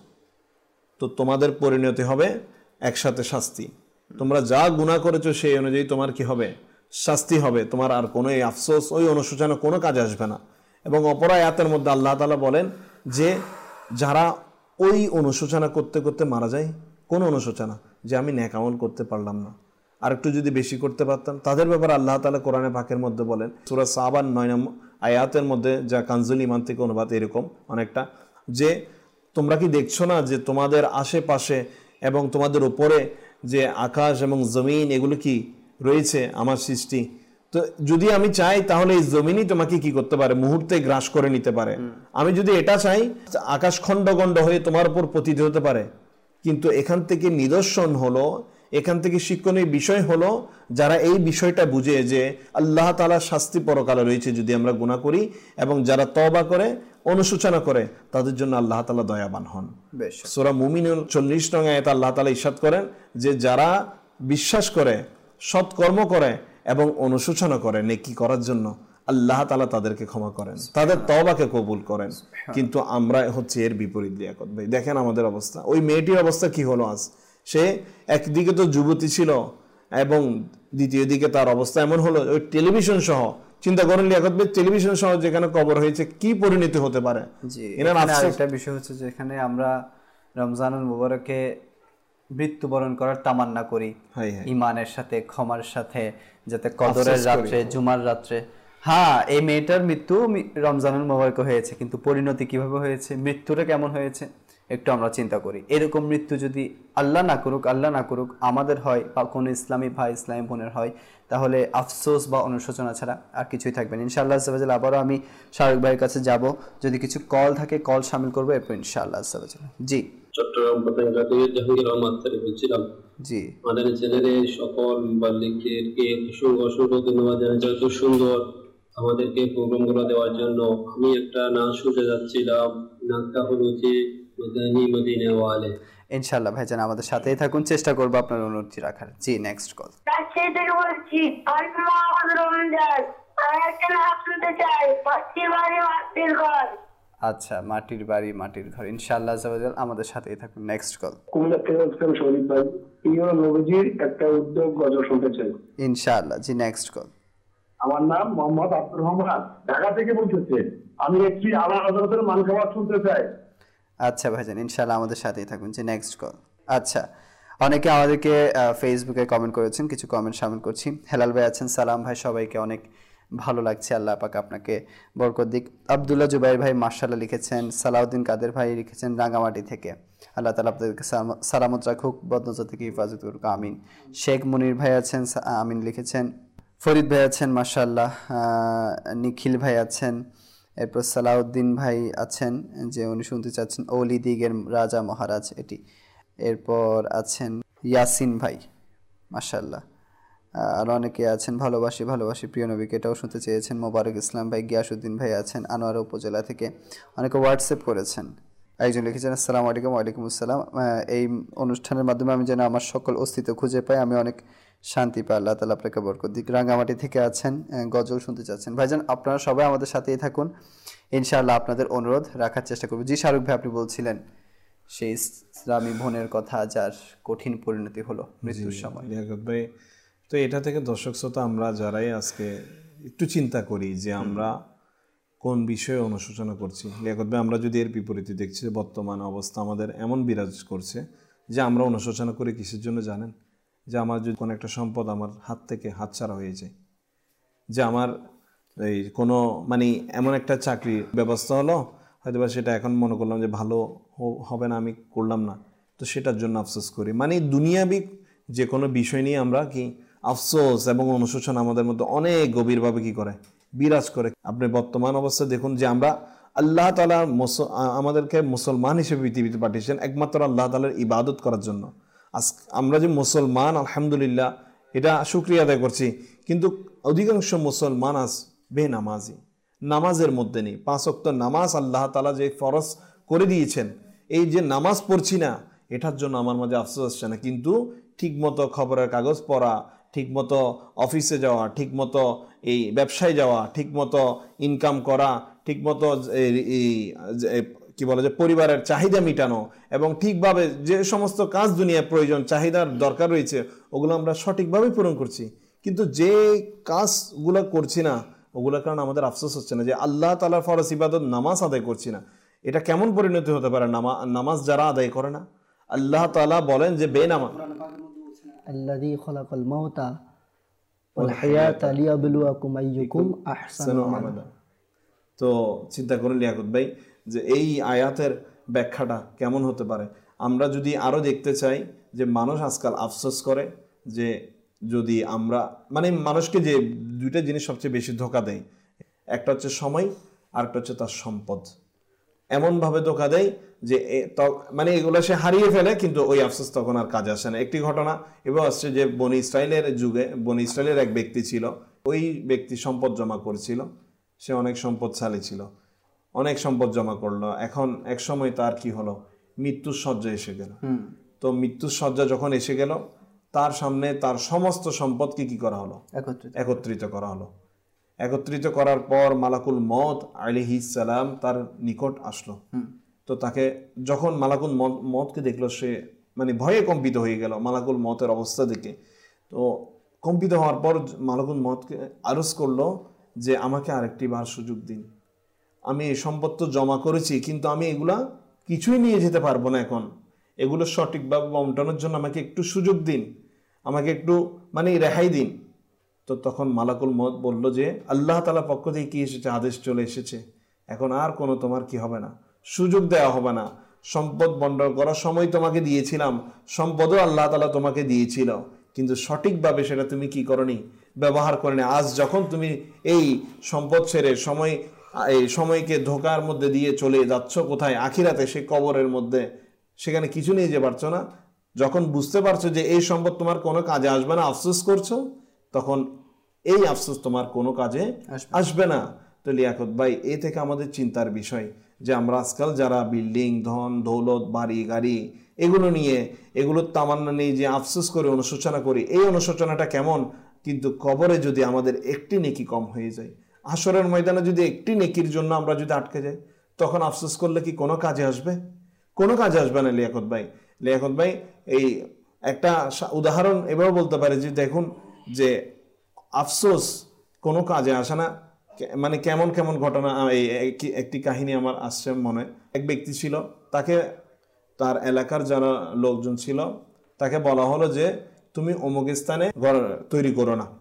তো তোমাদের পরিণতি হবে একসাথে শাস্তি। তোমরা যা গুনাহ করেছো সেই অনুযায়ী তোমার কি হবে, শাস্তি হবে। তোমার আর কোনো এই আফসোস, ওই অনুশোচনা কোনো কাজে আসবে না। এবং অপর আয়াতের মধ্যে আল্লাহ তাআলা বলেন যে যারা ওই অনুশোচনা করতে করতে মারা যায়, কোন অনুশোচনা, যে আমি নেক আমল করতে পারলাম না, আর একটু যদি বেশি করতে পারতাম, তাদের ব্যাপারে আল্লাহ তাআলা কোরআনে পাকের মধ্যে বলেন সূরা সাবার 9 নম্বর আয়াতের মধ্যে, যা কানজুল ঈমান থেকে অনুবাদ এরকম অনেকটা, যে তোমরা কি দেখছো না যে তোমাদের আশেপাশে এবং তোমাদের উপরে যে আকাশ এবং জমিন এগুলো কি রয়েছে আমার সৃষ্টি, তো যদি আমি চাই তাহলে এই জমিনই তোমাকে কি করতে পারে, মুহূর্তে গ্রাস করে নিতে পারে। আমি যদি এটা চাই, আকাশ খণ্ড খণ্ড হয়ে তোমার উপর পতিত হতে পারে। কিন্তু এখান থেকে নিদর্শন হলো, এখান থেকে শিক্ষণীয় বিষয় হলো, যারা এই বিষয়টা বুঝে যে আল্লাহ তাআলার শাস্তি পরকালে রয়েছে যদি আমরা গুনাহ করি, এবং যারা তওবা করে অনুশোচনা করে, তাদের জন্য আল্লাহ তাআলা দয়াবান হন। সূরা মুমিনুন 40 নং আয়াতে আল্লাহ তাআলা ইরশাদ করেন যে যারা বিশ্বাস করে, সৎকর্ম করে এবং অনুশোচনা করে নেকি করার জন্য, আল্লাহ তাআলা তাদেরকে ক্ষমা করেন, তাদের তওবাকে কবুল করেন। কিন্তু আমরা হচ্ছে এর বিপরীত। লিয়াকত ভাই দেখেন আমাদের অবস্থা, ওই মেয়েটির অবস্থা কি হলো আজ। সে একদিকে তো যুবতী ছিল এবং দ্বিতীয় দিকে তার অবস্থা এমন হলো, ওই টেলিভিশন সহ, চিন্তা করেন লিয়াকত ভাই, টেলিভিশন সহ যেখানে কবর হয়েছে কি পরিণতি হতে পারে। একটা বিষয় হচ্ছে যে এখানে আমরা রমজানুল মুবারকে মৃত্যুবরণ করার তামান্না করি ঈমানের সাথে, ক্ষমার সাথে, যাতে কদরের রাত্রে, জুমার রাত্রে। হ্যাঁ, এই মেয়েটার মৃত্যু রমজানুল মুবারকে হয়েছে, কিন্তু পরিণতি কিভাবে হয়েছে, মৃত্যুটা কেমন হয়েছে একটু আমরা চিন্তা করি। এরকম মৃত্যু যদি আল্লাহ না করুক আমাদের হয়, বা কোনো ইসলামী ভাই ইসলামী বোনের হয়, তাহলে আফসোস বা অনুশোচনা ছাড়া আর কিছুই থাকবে না। ইনশাআল্লাহ আজ্জাওয়াজাল আবারও আমি শারীক ভাইয়ের কাছে যাব, যদি কিছু কল থাকে কল শামিল করবো এরপর ইনশাআল্লাহ আজ্জাওয়াজাল। জি, চট্টগ্রাম জাহাঙ্গীর আহমদ বলছিলাম। জি, আমাদের চ্যানেলের সকল মুবাল্লিগকে অসংখ্য ধন্যবাদ জানাই, যত সুন্দর আমাদেরকে প্রোগ্রামগুলো দেওয়ার জন্য। আমি একটা নাচ শুনতে যাচ্ছিলাম, নাচটা হলো যে মদিনা মদিনা ওয়ালে। ইনশাআল্লাহ ভাইজান আমাদের সাথেই থাকুন, চেষ্টা করবো আপনার অনুরোধটি রাখার। জি, নেক্সট কল। বলছি রমজান, আমি একটা নাচ শুনতে চাই, মাটির ঘর। আচ্ছা, মাটির বাড়ি মাটির ঘর, ইনশাআল্লাহ আজ্জাওয়াজাল আমাদের সাথেই থাকুন। Next call. শরীফ ভাই, প্রিয় নবীজির একটা উদ্যোগ গজল শুনতে চাই। ইনশাআল্লাহ। জি, নেক্সট কল। আমার নাম মোহাম্মদ আব্দুর রহমান, ঢাকা থেকে বলতেছি। আমি একটি আলা হযরতের মানকাবাত শুনতে চাই। আচ্ছা ভাইজান, ইনশাআল্লাহ আমাদের সাথেই থাকুন। যে নেক্সট কল। আচ্ছা, অনেকে আমাদেরকে ফেসবুকে কমেন্ট করেছেন, কিছু কমেন্ট শামিল করছি। হেলাল ভাই আছেন, সালাম ভাই, সবাইকে অনেক ভালো লাগছে, আল্লাহ পাক আপনাকে বরকত দিক। আব্দুল্লাহ জুবাইর ভাই মাশাআল্লাহ লিখেছেন, সালাউদ্দিন কাদের ভাই লিখেছেন রাঙ্গামাটি থেকে, আল্লাহ তাআলা আপনাদেরকে সালামত রাখুক, বদনজর থেকে হিফাজত করুক, আমিন। শেখ মুনির ভাই আছেন, আমিন লিখেছেন। ফরিদ ভাই আছেন মাশাআল্লাহ, নিখিল ভাই আছেন, এরপর সালাউদ্দিন ভাই আছেন যে উনি শুনতে চাচ্ছেন ওলি দিগের রাজা মহারাজ এটি। এরপর আছেন ইয়াসিন ভাই মাশাআল্লাহ, আর অনেকে আছেন ভালোবাসি ভালোবাসি প্রিয় নবীকে, এটাও শুনতে চেয়েছেন। মোবারক ইসলাম ভাই, গিয়াসউদ্দিন ভাই আছেন আনোয়ারা উপজেলা থেকে, অনেকে হোয়াটসঅ্যাপ করেছেন। একজন লিখেছেন আসসালামু আলাইকুম। ওয়ালাইকুম আসসালাম। এই অনুষ্ঠানের মাধ্যমে আমি যেন আমার সকল অস্তিত্ব খুঁজে পাই, আমি অনেক শান্তি পাই, আল্লাহ তাআলা আপনাকে বরকত দিক। রাঙ্গামাটি থেকে আছেন, গজল শুনতে চাচ্ছেন। ভাইজান আপনারা সবাই আমাদের সাথেই থাকুন, ইনশাআল্লাহ আপনাদের অনুরোধ রাখার চেষ্টা করব। জি শাহরুখ ভাই, আপনি বলছিলেন সেই ইসলামী বোনের কথা যার কঠিন পরিণতি হলো মৃত্যুর সময়। ভাই, তো এটা থেকে দর্শক শ্রোতা আমরা যারাই আজকে একটু চিন্তা করি যে আমরা কোন বিষয়ে অনুশোচনা করছি। লিয়াকত ভাই, আমরা যদি এর বিপরীতে দেখছি, বর্তমান অবস্থা আমাদের এমন বিরাজ করছে যে আমরা অনুশোচনা করি কিসের জন্য জানেন? যে আমার যদি কোনো একটা সম্পদ আমার হাত থেকে হাতছাড়া হয়ে যায়, যে আমার এই কোনো মানে এমন একটা চাকরির ব্যবস্থা হলো, হয়তো বা সেটা এখন মনে করলাম যে ভালো হবে না, আমি করলাম না, তো সেটার জন্য আফসোস করি। মানে দুনিয়াবি যে কোনো বিষয় নিয়ে আমরা কি আফসোস এবং অনুশোচনা আমাদের মধ্যে অনেক গভীরভাবে কি করে বিরাজ করে। আপনি বর্তমান অবস্থা দেখুন যে আমরা আল্লাহ তাআলা আমাদেরকে মুসলমান হিসেবে পৃথিবীতে পাঠিয়েছেন একমাত্র আল্লাহ তাআলার ইবাদত করার জন্য। আমরা যে মুসলমান আলহামদুলিল্লাহ এটা শুকরিয়া আদায় করছি, কিন্তু অধিকাংশ মুসলমান আজ বেনামাজি, নামাজের মধ্যে নেই। 5 ওয়াক্ত নামাজ আল্লাহ তাআলা যে ফরজ করে দিয়েছেন, এই যে নামাজ পড়ছি না, এটার জন্য আমার মাঝে আফসোস আসছে না। কিন্তু ঠিকমতো খবরের কাগজ পড়া, ঠিকমতো অফিসে যাওয়া, ঠিকমতো এই ব্যবসায় যাওয়া, ঠিকমতো ইনকাম করা, ঠিকমতো কি বলে যে পরিবারের চাহিদা মেটানো, এবং ঠিকভাবে যে সমস্ত কাজ দুনিয়ার প্রয়োজন চাহিদার দরকার রয়েছে ওগুলো আমরা সঠিকভাবে পূরণ করছি। কিন্তু যে কাজগুলো করছি না ওগুলোর কারণে আমাদের আফসোস হচ্ছে না যে আল্লাহ তাআলার ফরজ ইবাদত নামাজ আদায় করছি না। এটা কেমন পরিণতি হতে পারে নামাজ যারা আদায় করে না? আল্লাহ তাআলা বলেন যে বেনামাজ আল্লাযী খালাকাল মাউতা ওয়াল হায়াতা লিয়াবলুয়াকুম আইয়ুকুম আহসানু আমালা। তো চিন্তা করুন লিয়াকত ভাই যে এই আয়াতের ব্যাখ্যাটা কেমন হতে পারে। আমরা যদি আরো দেখতে চাই যে মানুষ আজকাল আফসোস করে যে যদি আমরা মানুষকে যে দুইটা জিনিস সবচেয়ে বেশি ধোঁকা দেয়, একটা হচ্ছে সময় আর একটা হচ্ছে তার সম্পদ। এমনভাবে ধোঁকা দেয় যে এগুলো সে হারিয়ে ফেলে, কিন্তু ওই আফসোস তখন আর কাজে আসে না। একটি ঘটনা এবার আসছে যে বনি ইসরাইলের যুগে বনি ইসরাইলের এক ব্যক্তি ছিল, ওই ব্যক্তি সম্পদ জমা করেছিল, সে অনেক সম্পদশালী ছিল, অনেক সম্পদ জমা করলো। এখন এক সময় তার কি হলো, মৃত্যুর শয্যা এসে গেল। তো মৃত্যুর শয্যা যখন এসে গেল, তার সামনে তার সমস্ত সম্পদকে কি করা হলো, একত্রিত করা হলো। একত্রিত করার পর মালাকুল মউত আলাইহিস সালাম তার নিকট আসলো। তো তাকে যখন মালাকুল মউতকে দেখলো, সে ভয়ে কম্পিত হয়ে গেল মালাকুল মউতের অবস্থা দেখে। তো কম্পিত হওয়ার পর মালাকুল মউতকে আরজ করলো যে আমাকে আরেকটি বার সুযোগ দিন, আমি এই সম্পদ তো জমা করেছি, কিন্তু আমি এগুলা কিছুই নিয়ে যেতে পারবো না, এখন এগুলো সঠিকভাবে বন্টনের জন্য আমাকে একটু সুযোগ দিন, আমাকে একটু রেহাই দিন। তো তখন মালাকুল মউত বলল যে আল্লাহ তাআলার পক্ষ থেকে কি এসেছে, আদেশ চলে এসেছে, এখন আর কোনো তোমার কি হবে না, সুযোগ দেওয়া হবে না। সম্পদ বন্টন করার সময় তোমাকে দিয়েছিলাম, সম্পদও আল্লাহ তাআলা তোমাকে দিয়েছিল, কিন্তু সঠিকভাবে সেটা তুমি কি করনি, ব্যবহার করনি। আজ যখন তুমি এই সম্পদ ছেড়ে এই সময়কে ধোঁকার মধ্যে দিয়ে চলে যাচ্ছ কোথায়, আখিরাতে, সে কবরের মধ্যে, সেখানে কিছু নিয়ে যেতে পারছো না। যখন বুঝতে পারছো যে এই সম্পদ তোমার কোনো কাজে আসবে না, আফসোস করছো, তখন এই আফসোস তোমার কোনো কাজে আসবে না। তো লিয়াকত ভাই, এ থেকে আমাদের চিন্তার বিষয় যে আমরা আজকাল যারা বিল্ডিং, ধন দৌলত, বাড়ি গাড়ি এগুলো নিয়ে, এগুলোর তামান্না নিয়ে যে আফসোস করে অনুশোচনা করি, এই অনুশোচনাটা কেমন, কিন্তু কবরে যদি আমাদের একটি নেকি কম হয়ে যায়, হাসরের ময়দানে যদি একটি নেকির জন্য আমরা যদি আটকে যাই, তখন আফসোস করলে কি কোনো কাজে আসবে? কোনো কাজে আসবে না। লিয়াকত ভাই এই একটা উদাহরণ এভাবে বলতে পারে যে দেখুন যে আফসোস কোনো কাজে আসে না। কেমন কেমন ঘটনা, একটি কাহিনী আমার আসছে মনে। এক ব্যক্তি ছিল, তাকে তার এলাকার যারা লোকজন ছিল তাকে বলা হলো যে তুমি অমুক স্থানে ঘর তৈরি করো না,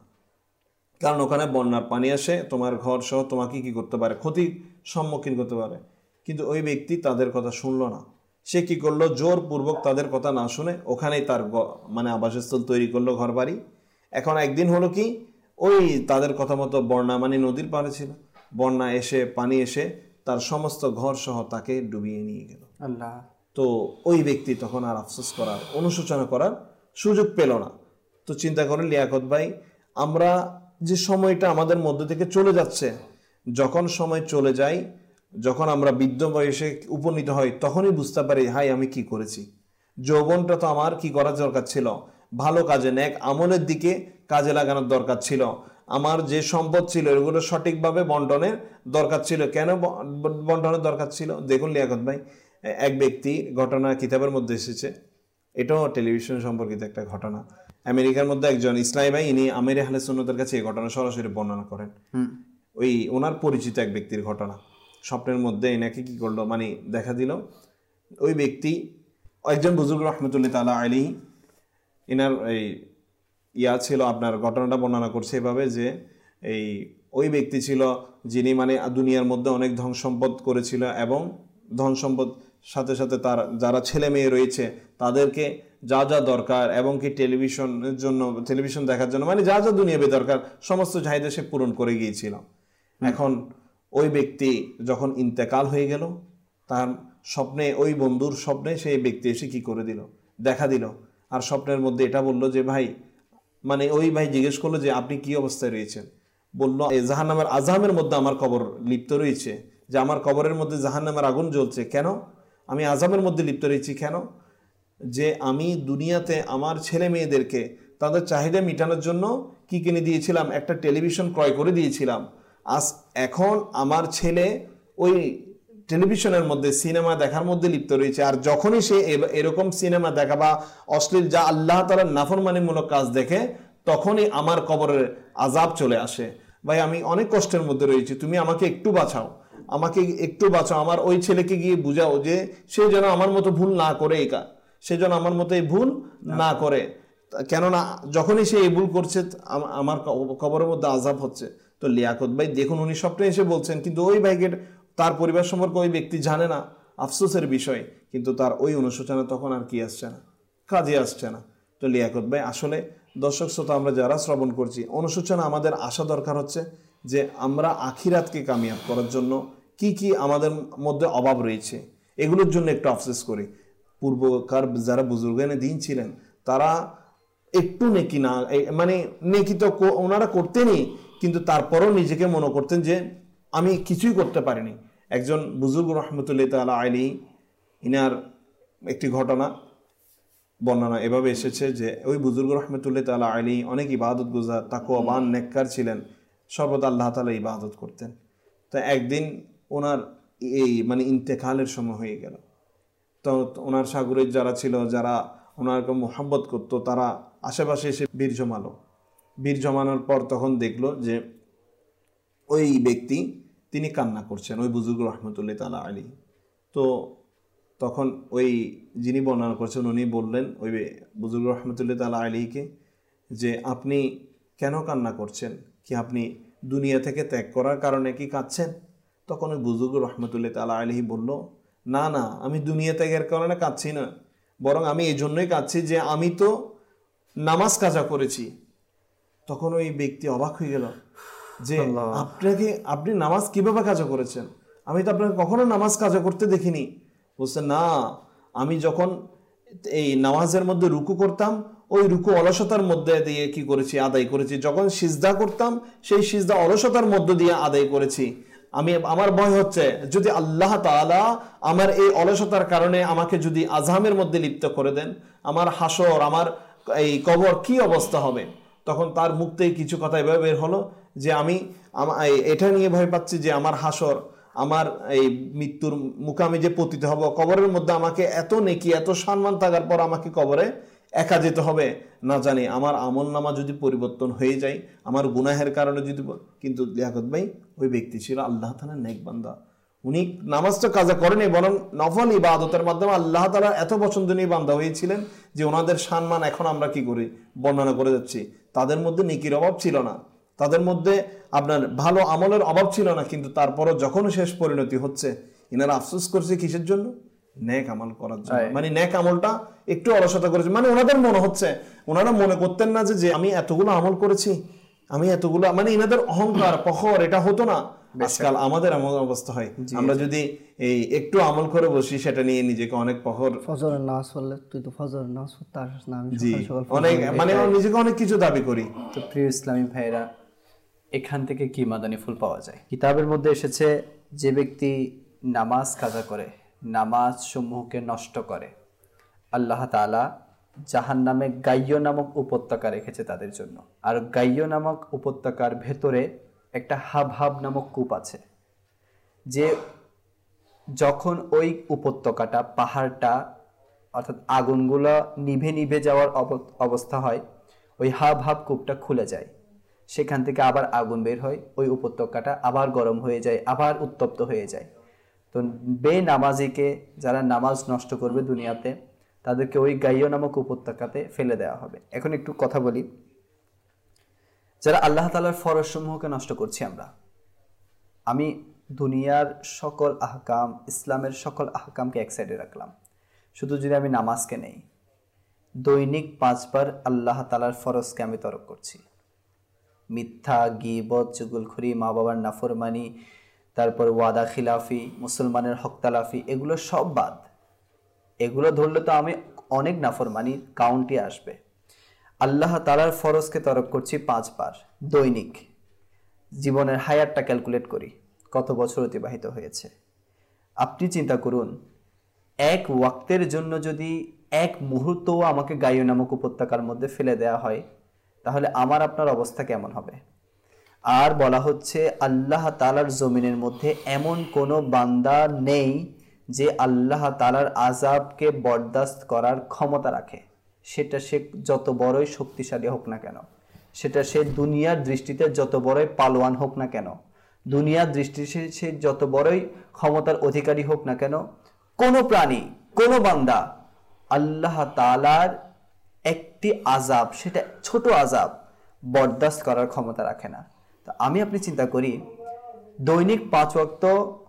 কারণ ওখানে বন্যার পানি আসে, তোমার ঘর সহ তোমাকে কি করতে পারে, ক্ষতির সম্মুখীন করতে পারে। কিন্তু ওই ব্যক্তি তাদের কথা শুনলো না। সে কি করলো, জোরপূর্বক তাদের কথা না শুনে ওখানেই তার আবাসস্থল তৈরি করলো, ঘর বাড়ি। এখন একদিন হলো কি, ওই তাদের কথা মতো বন্যা, নদীর পাড়ে ছিল, বন্যা এসে পানি এসে তার সমস্ত ঘর সহ তাকে ডুবিয়ে নিয়ে গেল। আল্লাহ। তো ওই ব্যক্তি তখন আর আফসোস করার, অনুশোচনা করার সুযোগ পেল না। তো চিন্তা করেন লিয়াকত ভাই, আমরা যে সময়টা আমাদের মধ্যে থেকে চলে যাচ্ছে, যখন সময় চলে যায়, যখন আমরা বৃদ্ধ বয়সে উপনীত হই, তখনই বুঝতে পারি হাই আমি কি করেছি। যৌবনটা তো আমার কি করার দরকার ছিল, ভালো কাজে, নেক আমলের দিকে কাজে লাগানোর দরকার ছিল। আমার যে সম্পদ ছিল এগুলো সঠিকভাবে বন্টনের দরকার ছিল। কেন বন্টনের দরকার ছিল? দেখুন লিয়াকত ভাই, এক ব্যক্তি, ঘটনা কিতাবের মধ্যে এসেছে, এটাও টেলিভিশন সম্পর্কিত একটা ঘটনা। আমেরিকার মধ্যে একজন ইসলামী ভাই, ইনি আমির আহলে সুন্নতের কাছে এই ঘটনা সরাসরি বর্ণনা করেন। ওনার পরিচিত এক ব্যক্তির ঘটনা। স্বপ্নের মধ্যে এনাকে কি করলো, দেখা দিল ওই ব্যক্তি একজন বুজুর্গ রহমতুল্লাহ তাআলা আলাইহি, এনার এই ছিল, আপনার ঘটনাটা বর্ণনা করছে এভাবে যে ওই ব্যক্তি ছিল যিনি দুনিয়ার মধ্যে অনেক ধন সম্পদ করেছিল, এবং ধন সম্পদ সাথে সাথে তার যারা ছেলে মেয়ে রয়েছে তাদেরকে যা যা দরকার, এবং কি টেলিভিশন দেখার জন্য যা যা দুনিয়াবি দরকার সমস্ত চাহিদা সে পূরণ করে গিয়েছিল। এখন ওই ব্যক্তি যখন ইন্তেকাল হয়ে গেল, তার স্বপ্নে, ওই বন্ধুর স্বপ্নে সেই ব্যক্তি এসে কি করে দিল, দেখা দিল। আর স্বপ্নের মধ্যে এটা বলল যে ভাই, মানে ওই ভাই জিজ্ঞেস করলো যে আপনি কি অবস্থায় রয়েছেন? বলল জাহান্নামের আযাবের মধ্যে আমার কবর লিপ্ত রয়েছে, যে আমার কবরের মধ্যে জাহান্নামের আগুন জ্বলছে। কেন আমি আযাবের মধ্যে লিপ্ত রয়েছি? কেন? যে আমি দুনিয়াতে আমার ছেলে মেয়েদেরকে তাদের চাহিদা মেটানোর জন্য কি কিনে দিয়েছিলাম? একটা টেলিভিশন ক্রয় করে দিয়েছিলাম। এখন আমার ছেলে ওই টেলিভিশনের মধ্যে সিনেমা দেখার মধ্যে লিপ্ত রয়েছে। আর যখনই সে এরকম সিনেমা দেখা বা অশ্লীল, যা আল্লাহ তাআলার নাফরমানিমূলক কাজ দেখে, তখনই আমার কবরের আযাব চলে আসে। ভাই আমি অনেক কষ্টের মধ্যে রয়েছি, তুমি আমাকে একটু বাঁচাও, আমাকে একটু বাঁচাও। আমার ওই ছেলেকে গিয়ে বুঝাও যে সে যেন আমার মতো ভুল না করে, সে যেন আমার মতো এই ভুল না করে। কেননা যখনই সে এই ভুল করছে আমার কবরের মধ্যে আযাব হচ্ছে। তো লিয়াকত ভাই দেখুন, উনি স্বপ্নে এসে বলছেন, কিন্তু ওই ভাইকে, তার পরিবার সম্পর্কে ওই ব্যক্তি জানে না, আফসোসের বিষয়। কিন্তু তার ওই অনুশোচনা তখন আর কি আসছে না, কাজে আসছে না। তো লিয়াকত ভাই আসলে দর্শক শ্রোতা আমরা যারা শ্রবণ করছি, অনুশোচনা আমাদের আসা দরকার হচ্ছে যে আমরা আখিরাতকে কামিয়াব করার জন্য কি কি আমাদের মধ্যে অভাব রয়েছে, এগুলোর জন্য একটু আফসোস করি। পূর্বকার যারা বুজুর্গানে দিন ছিলেন, তারা একটু নেকি না, মানে নেকি তো ওনারা করতেনই, কিন্তু তারপরও নিজেকে মনে করতেন যে আমি কিছুই করতে পারিনি। একজন বুজুর্গ রহমতুল্লাহ তাআলা আলাইহি, ইনার একটি ঘটনা বর্ণনা এভাবে এসেছে যে ওই বুজুর্গ রহমতুল্লাহ তাআলা আলাইহি অনেক ইবাদত গুজার, তাকওয়াবান, নেককার ছিলেন, সর্বদা আল্লাহ তাআলা ইবাদত করতেন। তো একদিন ওনার এই মানে ইন্তেকালের সময় হয়ে গেল। তো ওনার সাগরের যারা ছিল, যারা ওনাকে মোহাব্বত করতো, তারা আশেপাশে এসে বীর জমালো। বীর জমানোর পর তখন দেখলো যে ওই ব্যক্তি তিনি কান্না করছেন, ওই বুজুর্গ রহমতুল্লাহ তাআলা আলাইহি। তো তখন ওই যিনি বর্ণনা করছেন উনি বললেন ওই বুজুর্গ রহমতুল্লাহ তাআলা আলাইহিকে যে আপনি কেন কান্না করছেন? কি আপনি দুনিয়া থেকে ত্যাগ করার কারণে কি কাঁদছেন? তখন ওই বুজুর্গ রহমতুল্লাহ তাআলা আলাইহি বলল, না না, আমি দুনিয়া ত্যাগের কারণে কাঁদছি না, বরং আমি এই জন্যই কাঁদছি যে আমি তো নামাজ কাজা করেছি। তখন ওই ব্যক্তি অবাক হয়ে গেল যে আপনি নামাজ কিভাবে কাজা করেছেন? আমি তো আপনাকে কখনো নামাজ কাজা করতে দেখিনি। বলছে না, আমি যখন এই নামাজের মধ্যে রুকু করতাম, ওই রুকু অলসতার মধ্যে দিয়ে কি করেছি, আদায় করেছি। যখন সিজদা করতাম, সেই সিজদা অলসতার মধ্য দিয়ে আদায় করেছি। আমার ভয় হচ্ছে যদি আল্লাহ তাআলা আমার এই অলসতার কারণে আমাকে যদি আযাবের মধ্যে লিপ্ত করে দেন, আমার হাসর, আমার এই কবর কি অবস্থা হবে। তখন তার মুখ থেকে কিছু কথা এভাবে বের হলো যে আমি এটা নিয়ে ভয় পাচ্ছি যে আমার হাসর, আমার এই মৃত্যুর মুখে আমি যে পতিত হব, কবরের মধ্যে আমাকে এত নেকি, এত সম্মান থাকার পর আমাকে কবরে একা যেতে হবে, না জানি আমার আমলনামা যদি পরিবর্তন হয়ে যায়, আমার গুনাহের কারণে যদি। কিন্তু লিয়াকত ভাই ওই ব্যক্তি ছিল আল্লাহ তাআলার নেক বান্দা। উনি নামাজটা কাজা করেনি, বরং নফল ইবাদতের মাধ্যমে আল্লাহ তাআলার এত পছন্দনীয় বান্দা হয়েছিলেন যে ওনাদের সম্মান এখন আমরা কি করি, বর্ণনা করে যাচ্ছি। তাদের মধ্যে নেকির অভাব ছিল না, তাদের মধ্যে আপনার ভালো আমলের অভাব ছিল না, কিন্তু তারপরও যখন শেষ পরিণতি হচ্ছে, ইনারা আফসোস করছে কিসের জন্য? নেক আমল করার জন্য। মানে নেক আমলটা একটু অলসতা করেছে, মানে ওনাদের মনে হচ্ছে, ওনারা মনে করতেন না যে আমি এতগুলো আমল করেছি, আমি এতগুলো, মানে এনাদের অহংকার ফখর এটা হতো না। আজকাল আমাদের এমন অবস্থা হয়, আমরা যদি এই একটু আমল করে বসি, সেটা নিয়ে নিজেকে অনেক ফখর, ফজরের নামাজ পড়লে তুই তো ফজরের নামাজ পড়তে আসিস না, আমি জি সকাল অনেক, মানে নিজেকে অনেক কিছু দাবি করি। তো প্রিয় ইসলামী ভাইরা, এখান থেকে কি মাদানী ফুল পাওয়া যায়? কিতাবের মধ্যে এসেছে যে ব্যক্তি নামাজ কাজা করে, নামাজ সমূহকে নষ্ট করে, আল্লাহ তাআলা জাহান্নামে গাইয় নামক উপত্যকা রেখেছে তাদের জন্য। আর গাইয় নামক উপত্যকার ভেতরে একটা হাবহাব নামক কূপ আছে, যে যখন ওই উপত্যকাটা, পাহাড়টা, অর্থাৎ আগুনগুলো নিভে নিভে যাওয়ার অবস্থা হয়, ওই হাবহাব কূপটা খুলে যায়, সেখান থেকে আবার আগুন বের হয়, ওই উপত্যকাটা আবার গরম হয়ে যায়, আবার উত্তপ্ত হয়ে যায়। তো বেনামাজিকে, যারা নামাজ নষ্ট করবে দুনিয়াতে, তাদেরকে ওই গাইয় নামক উপত্যকাতে ফেলে দেওয়া হবে। এখন একটু কথা বলি, যারা আল্লাহ তাআলার ফরজ সমূহকে নষ্ট করছি আমরা, আমি দুনিয়ার সকল আহকাম, ইসলামের সকল আহকামকে এক সাইডে রাখলাম, শুধু যদি আমি নামাজকে নেই, দৈনিক 5 বার আল্লাহ তাআলার ফরজকে আমি তরক করছি। মিথ্যা, গীবত, চুগলখড়ি, মা বাবার নাফরমানি, তারপর ওয়াদা খিলাফি, মুসলমানের হক তালাফি, এগুলো সব বাদ। এগুলো ধরলে তো আমি অনেক নাফরমানির কাউন্টই আসবে। আল্লাহ তাআলার ফরজকে তরক করছি 5 বার দৈনিক। জীবনের হায়াতটা ক্যালকুলেট করি, কত বছর অতিবাহিত হয়েছে। আপনি চিন্তা করুন, এক ওয়াক্তের জন্য যদি এক মুহূর্তও আমাকে গায়ু নামক উপত্যকার মধ্যে ফেলে দেওয়া হয়, তাহলে আমার আপনার অবস্থা কেমন হবে? আর বলা হচ্ছে আল্লাহ তাআলার জমিনের মধ্যে এমন কোনো বান্দা নেই যে আল্লাহ তাআলার আযাবকে বরদাস্ত করার ক্ষমতা রাখে। সেটা সে যত বড়ই শক্তিশালী হোক না কেন, সেটা সে দুনিয়ার দৃষ্টিতে যত বড়ই পালোয়ান হোক না কেন, দুনিয়ার দৃষ্টিতে সে যত বড়ই ক্ষমতার অধিকারী হোক না কেন, কোনো প্রাণী, কোনো বান্দা আল্লাহ তাআলার একটি আযাব, সেটা ছোট আযাব, বরদাস্ত করার ক্ষমতা রাখে না। তো আমি আপনি চিন্তা করি, দৈনিক 5 ওয়াক্ত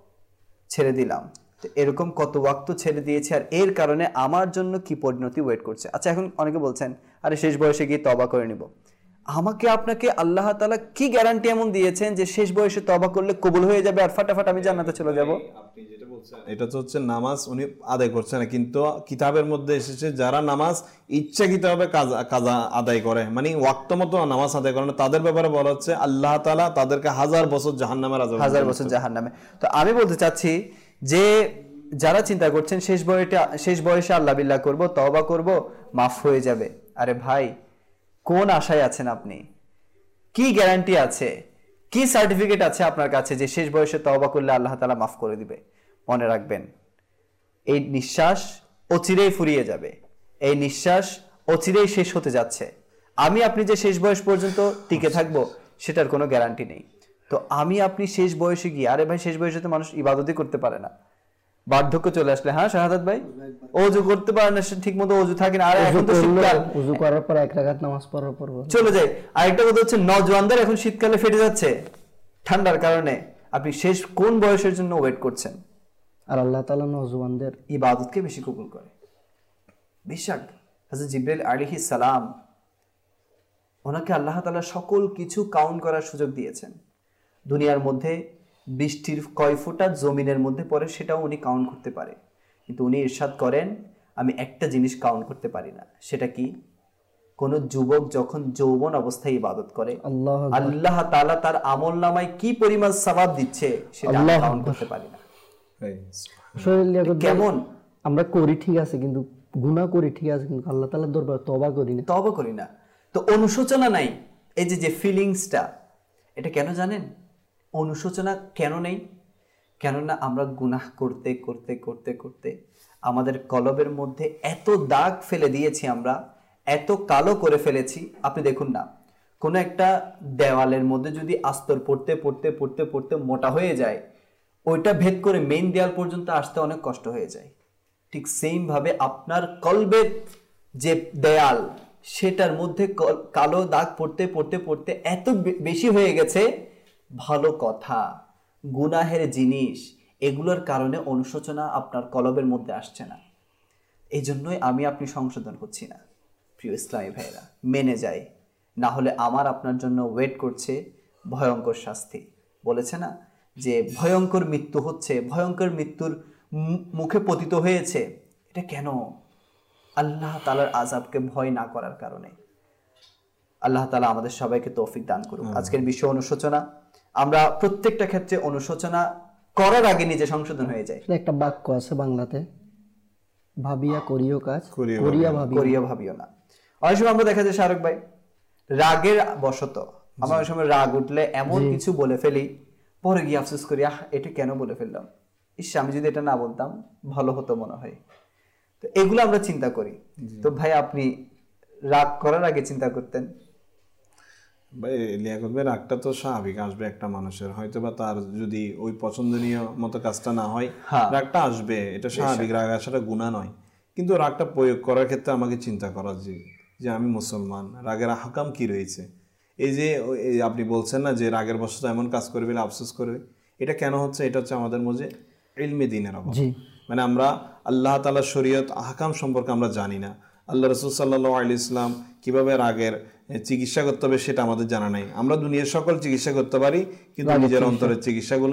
ছেড়ে দিলাম, তো এরকম কত ওয়াক্ত ছেড়ে দিয়েছে, আর এর কারণে আমার জন্য কি পরিণতি ওয়েট করছে। আচ্ছা, এখন অনেকে বলছেন আরে শেষ বয়সে গিয়ে তওবা করে নিব। আমাকে আপনাকে আল্লাহ তাআলা কি গ্যারান্টি এমন দিয়েছেন যে শেষ বয়সে তওবা করলে কবুল হয়ে যাবে আর ফাটাফাট আমি জান্নাতে চলে যাব? আপনি যেটা বলছেন এটা তো হচ্ছে নামাজ উনি আদায় করছেন না, কিন্তু কিতাবের মধ্যে এসেছে যারা নামাজ ইচ্ছাকৃতভাবে কাজা আদায় করে, মানে ওয়াক্ত মতো নামাজ আদায় করে না, তাদের ব্যাপারে বলা হচ্ছে আল্লাহ তাআলা তাদেরকে 1000 বছর জাহান্নামের আযাব, 1000 বছর জাহান্নামে। তো আমি বলতে চাচ্ছি যে যারা চিন্তা করছেন শেষ বয়সে আল্লাহ বিল্লাহ করব, তওবা করব, মাফ হয়ে যাবে, আরে ভাই কোন আশায় আছেন আপনি? কি গ্যারান্টি আছে, কি সার্টিফিকেট আছে আপনার কাছে যে শেষ বয়সে তওবা করলে আল্লাহ তাআলা মাফ করে দিবে? মনে রাখবেন, এই নিঃশ্বাস অচিরেই ফুরিয়ে যাবে, এই নিঃশ্বাস অচিরেই শেষ হতে যাচ্ছে। আমি আপনি যে শেষ বয়স পর্যন্ত টিকে থাকবো সেটার কোনো গ্যারান্টি নেই। তো আমি আপনি শেষ বয়সে গিয়ে, আরে ভাই শেষ বয়সে তো মানুষ ইবাদতই করতে পারে না, বার্ধক্য চলে আসলে, হ্যাঁ শাহাদাত ভাই, ওযু করতে পারে না, ঠিক মতো ওযু থাকে না, আর এখন তো শীতকাল, ওযু করার পর 1 রাকাত নামাজ পড়ার পর চলে যায়। আরেকটা কথা হচ্ছে নওজওয়ানদের এখন শীতকালে ফেটে যাচ্ছে ঠান্ডার কারণে। আপনি শেষ কোন বয়সের জন্য ওয়েট করছেন? আর আল্লাহ তাআলা নওজওয়ানদের ইবাদতকে বেশি কবুল করে। বেশক হযরত জিবরাইল আলাইহিস সালাম, ওনাকে আল্লাহ তাআলা সকল কিছু কাউন্ট করার সুযোগ দিয়েছেন। দুনিয়ার মধ্যে বৃষ্টির কয় ফোঁটা জমিনের মধ্যে পড়ে সেটাও উনি কাউন্ট করতে পারে, কিন্তু উনি ইরশাদ করেন আমি একটা জিনিস কাউন্ট করতে পারি না। সেটা কি? কোন যুবক যখন যৌবন অবস্থায় ইবাদত করে আল্লাহ তাআলা তার আমলনামায় কি পরিমাণ সওয়াব দিচ্ছে সেটা আমি কাউন্ট করতে পারি না। কেমন আমরা করি ঠিক আছে, কিন্তু গুনাহ করি ঠিক আছে, কিন্তু আল্লাহ তাআলার দরবারে তওবা করি না। তো অনুশোচনা নাই, এই যে ফিলিংসটা, এটা কেন জানেন? অনুশোচনা কেন নেই? কেননা আমরা গুনাহ করতে করতে করতে করতে আমাদের কলবের মধ্যে এত দাগ ফেলে দিয়েছি, আমরা এত কালো করে ফেলেছি। আপনি দেখুন না, কোনো একটা দেওয়ালের মধ্যে যদি আস্তর পড়তে পড়তে পড়তে পড়তে মোটা হয়ে যায়, ওইটা ভেদ করে মেইন দেওয়াল পর্যন্ত আসতে অনেক কষ্ট হয়ে যায়। ঠিক সেম ভাবে আপনার কলবের যে দেয়াল, সেটার মধ্যে কালো দাগ পড়তে পড়তে পড়তে এত বেশি হয়ে গেছে, ভালো কথা, গুনাহের জিনিস, এগুলোর কারণে অনুশোচনা আপনার কলবের মধ্যে আসছে না। এই জন্যই আমি আপনি সংশোধন করছি না। প্রিয় ইসলামী ভাইরা, মেনে যাই, না হলে আমার আপনার জন্য ওয়েট করছে ভয়ঙ্কর শাস্তি। বলেছে না যে ভয়ঙ্কর মৃত্যু হচ্ছে, ভয়ঙ্কর মৃত্যুর মুখে পতিত হয়েছে। এটা কেন? আল্লাহ তাআলার আযাবকে ভয় না করার কারণে। আল্লাহ তাআলা আমাদের সবাইকে তৌফিক দান করুন। আজকের বিষয় অনুশোচনা। আমরা প্রত্যেকটা ক্ষেত্রে অনুশোচনা করার আগে নিজে সংশোধন হয়ে যায়। একটা বাক্য আছে বাংলাতে, ভাবিয়া করিও কাজ, করিয়া ভাবিও না। অনেক সময় আমরা দেখা যায় শাহরুখ ভাই, রাগের বশত আমরা অনেক সময় রাগ উঠলে এমন কিছু বলে ফেলি, পরে গিয়ে আফসোস করি, এটা কেন বলে ফেললাম, ইস আমি যদি এটা না বলতাম ভালো হতো মনে হয়। তো এগুলো আমরা চিন্তা করি। তো ভাই আপনি রাগ করার আগে চিন্তা করতেন? ভাই লিয়াকত ভাই, রাগটা তো স্বাভাবিক আসবে একটা মানুষের, হয়তো বা তার যদি ওই পছন্দনীয় মতো কাজটা না হয়, রাগটা আসবে, এটা স্বাভাবিক, রাগ আসাটা গুনাহ নয়। কিন্তু রাগটা প্রয়োগ করার ক্ষেত্রে আমাকে চিন্তা করা যে আমি মুসলমান, রাগের আহকাম কি রয়েছে। এই যে আপনি বলছেন না যে রাগের বশত এমন কাজ করবে আফসোস করবে, এটা কেন হচ্ছে? এটা হচ্ছে আমাদের মধ্যে ইলমে দ্বীনের অভাব। মানে আমরা আল্লাহ তাআলার শরীয়ত আহকাম সম্পর্কে আমরা জানি না। আল্লাহ রাসূল সাল্লাল্লাহু আলাইহি ওয়াসাল্লাম কিভাবে রাগের চিকিৎসা করতে হবে সেটা আমাদের জানা নাই। আমরা দুনিয়ার সকল চিকিৎসা করতে পারি, কিন্তু নিজের অন্তরের চিকিৎসাগুলা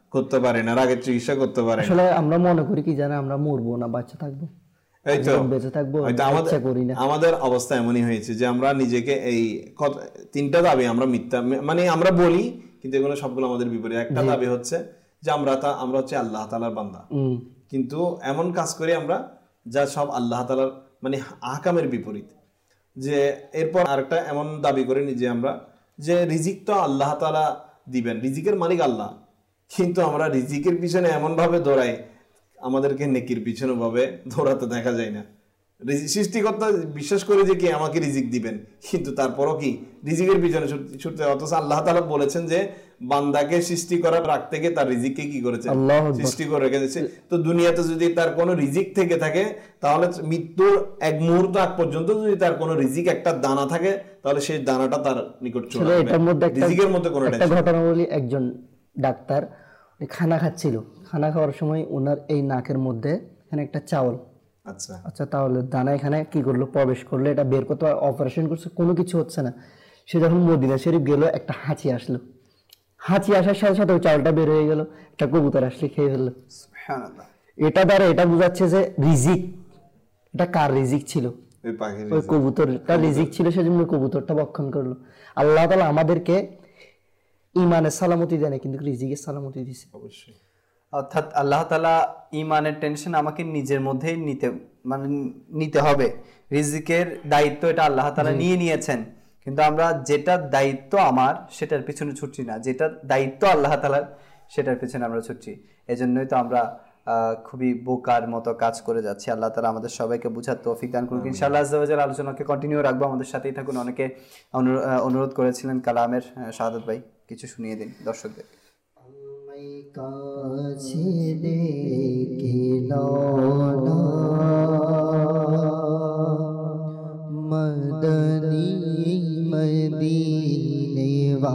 করতে পারি না, রাগের চিকিৎসা করতে পারি না। আসলে আমরা মনে করি কি জানেন, আমরা মরবো না, বাচ্চা থাকবো, এই তো বেঁচে থাকবো, আমাদের করি না। আমাদের অবস্থা এমনই হয়েছে যে আমরা নিজেকে এই তিনটা দাবি আমরা মিথ্যা, মানে আমরা বলি কিন্তু এগুলো সবগুলো আমাদের বিপরীত। একটা দাবি হচ্ছে যে আমরা হচ্ছে আল্লাহ তাআলার বান্দা, কিন্তু এমন কাজ করি আমরা যা সব আল্লাহ তাআলার মানে আহকামের বিপরীত। যে এরপর আরেকটা এমন দাবি করি যে আমরা যে রিজিক তো আল্লাহ তাআলা দিবেন, রিজিকের মালিক আল্লাহ, কিন্তু আমরা রিজিকের পিছনে এমন ভাবে দৌড়াই আমাদেরকে নেকির পিছনে ভাবে দৌড়াতে দেখা যায় না। সৃষ্টিকর্তা বিশ্বাস করে যে কি আমাকে রিজিক দিবেন, কিন্তু তারপরও কি রিজিকের পিছনে ছুটতে। অথচ আল্লাহ তাআলা বলেছেন যে বান্দাকে সৃষ্টি করার আগ থেকে তার রিজিককে কি করেছেন, সৃষ্টি করে রেখেছে। তো দুনিয়াতে যদি তার কোনো রিজিক থেকে থাকে, তাহলে মৃত্যুর এক মুহূর্ত আগ পর্যন্ত যদি তার কোনো রিজিক একটা দানা থাকে, তাহলে সেই দানাটা তার নিকট চলে আসবে। রিজিকের মধ্যে কোনো একটা ঘটনা বলি। একজন ডাক্তার খানা খাচ্ছিল, খানা খাওয়ার সময় ওনার এই নাকের মধ্যে এখানে একটা চাউল, আচ্ছা তাহলে দানা এখানে কি করলো, প্রবেশ করলো, এটা বের করতে অপারেশন করছে, কোনো কিছু হচ্ছে না। সে যখন মদিনা শরীফ গেল, একটা হাঁচি আসলো, হাঁচি আসার সাথে সাথে ওই চাউলটা বের হয়ে গেল, একটা কবুতর আসলে খেয়ে ফেললো। এটা দ্বারা এটা বোঝাচ্ছে যে রিজিক, এটা কার রিজিক ছিল, ওই কবুতরটা রিজিক ছিল, সেজন্য কবুতরটা ভক্ষণ করলো। আল্লাহ তাআলা আমাদেরকে ইমানের সালামতি দেয় না, কিন্তু রিজিকের সালামতি দিছে। অবশ্যই, অর্থাৎ আল্লাহ তাআলা ইমানের টেনশন আমাকে নিজের মধ্যেই নিতে হবে। রিজিকের দায়িত্ব এটা আল্লাহ তাআলা নিয়ে নিয়েছেন, কিন্তু আমরা যেটা দায়িত্ব আমার সেটার পিছনে ছুটছি না, যেটা দায়িত্ব আল্লাহ তাআলার সেটার পিছনে আমরা ছুটছি। এজন্যই তো আমরা খুবই বোকার মতো কাজ করে যাচ্ছি। আল্লাহ তাআলা আমাদের সবাইকে বুঝার তৌফিক দান করুন। ইনশাআল্লাহ আজ্জা ওয়া জাল আলোচনাকে কন্টিনিউ রাখবো, আমাদের সাথেই থাকুন। অনেকে অনুরোধ করেছিলেন কালামের, শাহাদাত ভাই কিছু শুনিয়ে দিন দর্শকদের। কাছে দেখিলো না মদনী মদিনে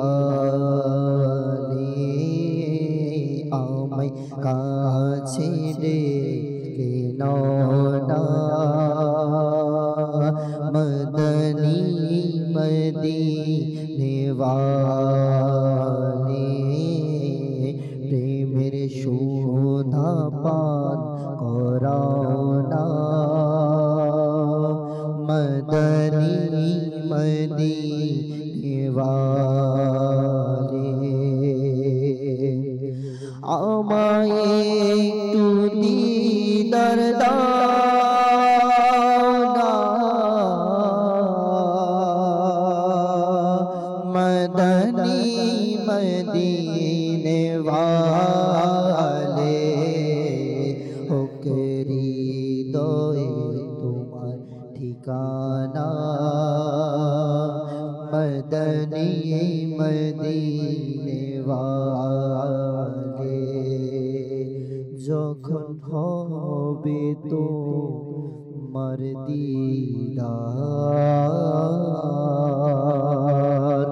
ওয়ালে, আমায় কাছে দেখিলো না মদনী মদিনে ওয়ালে, প্রেমের সুধা পান করাও না মদনী মদিনে ওয়ালে। আমায় একটু দিদার দাও না মদনী মদিনে ওয়ালে, হোকেরি দোয়ে তোমার ঠিকানা মদনী মদিনে ওয়ালে। যখন হবে তোমার দিদার,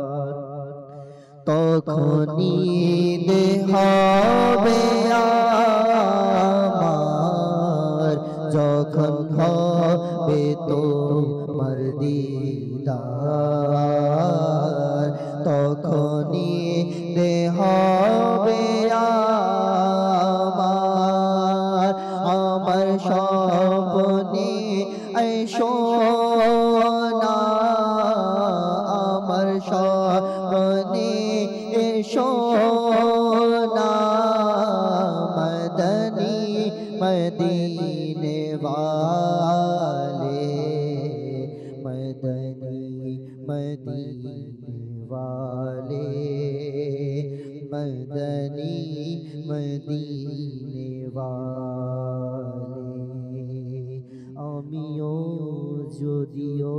তখনই হবে আমার, যখন হবে তোমার দিদার, তখনই হবে আমার। আমার স্বপ্নে এসো না, আমার স্বপ্নে এসো না মদনী মদিনে ওয়ালে, মদনী মদিনে ওয়ালে, মদনী মদিনে ওয়ালে। আমিও যদিও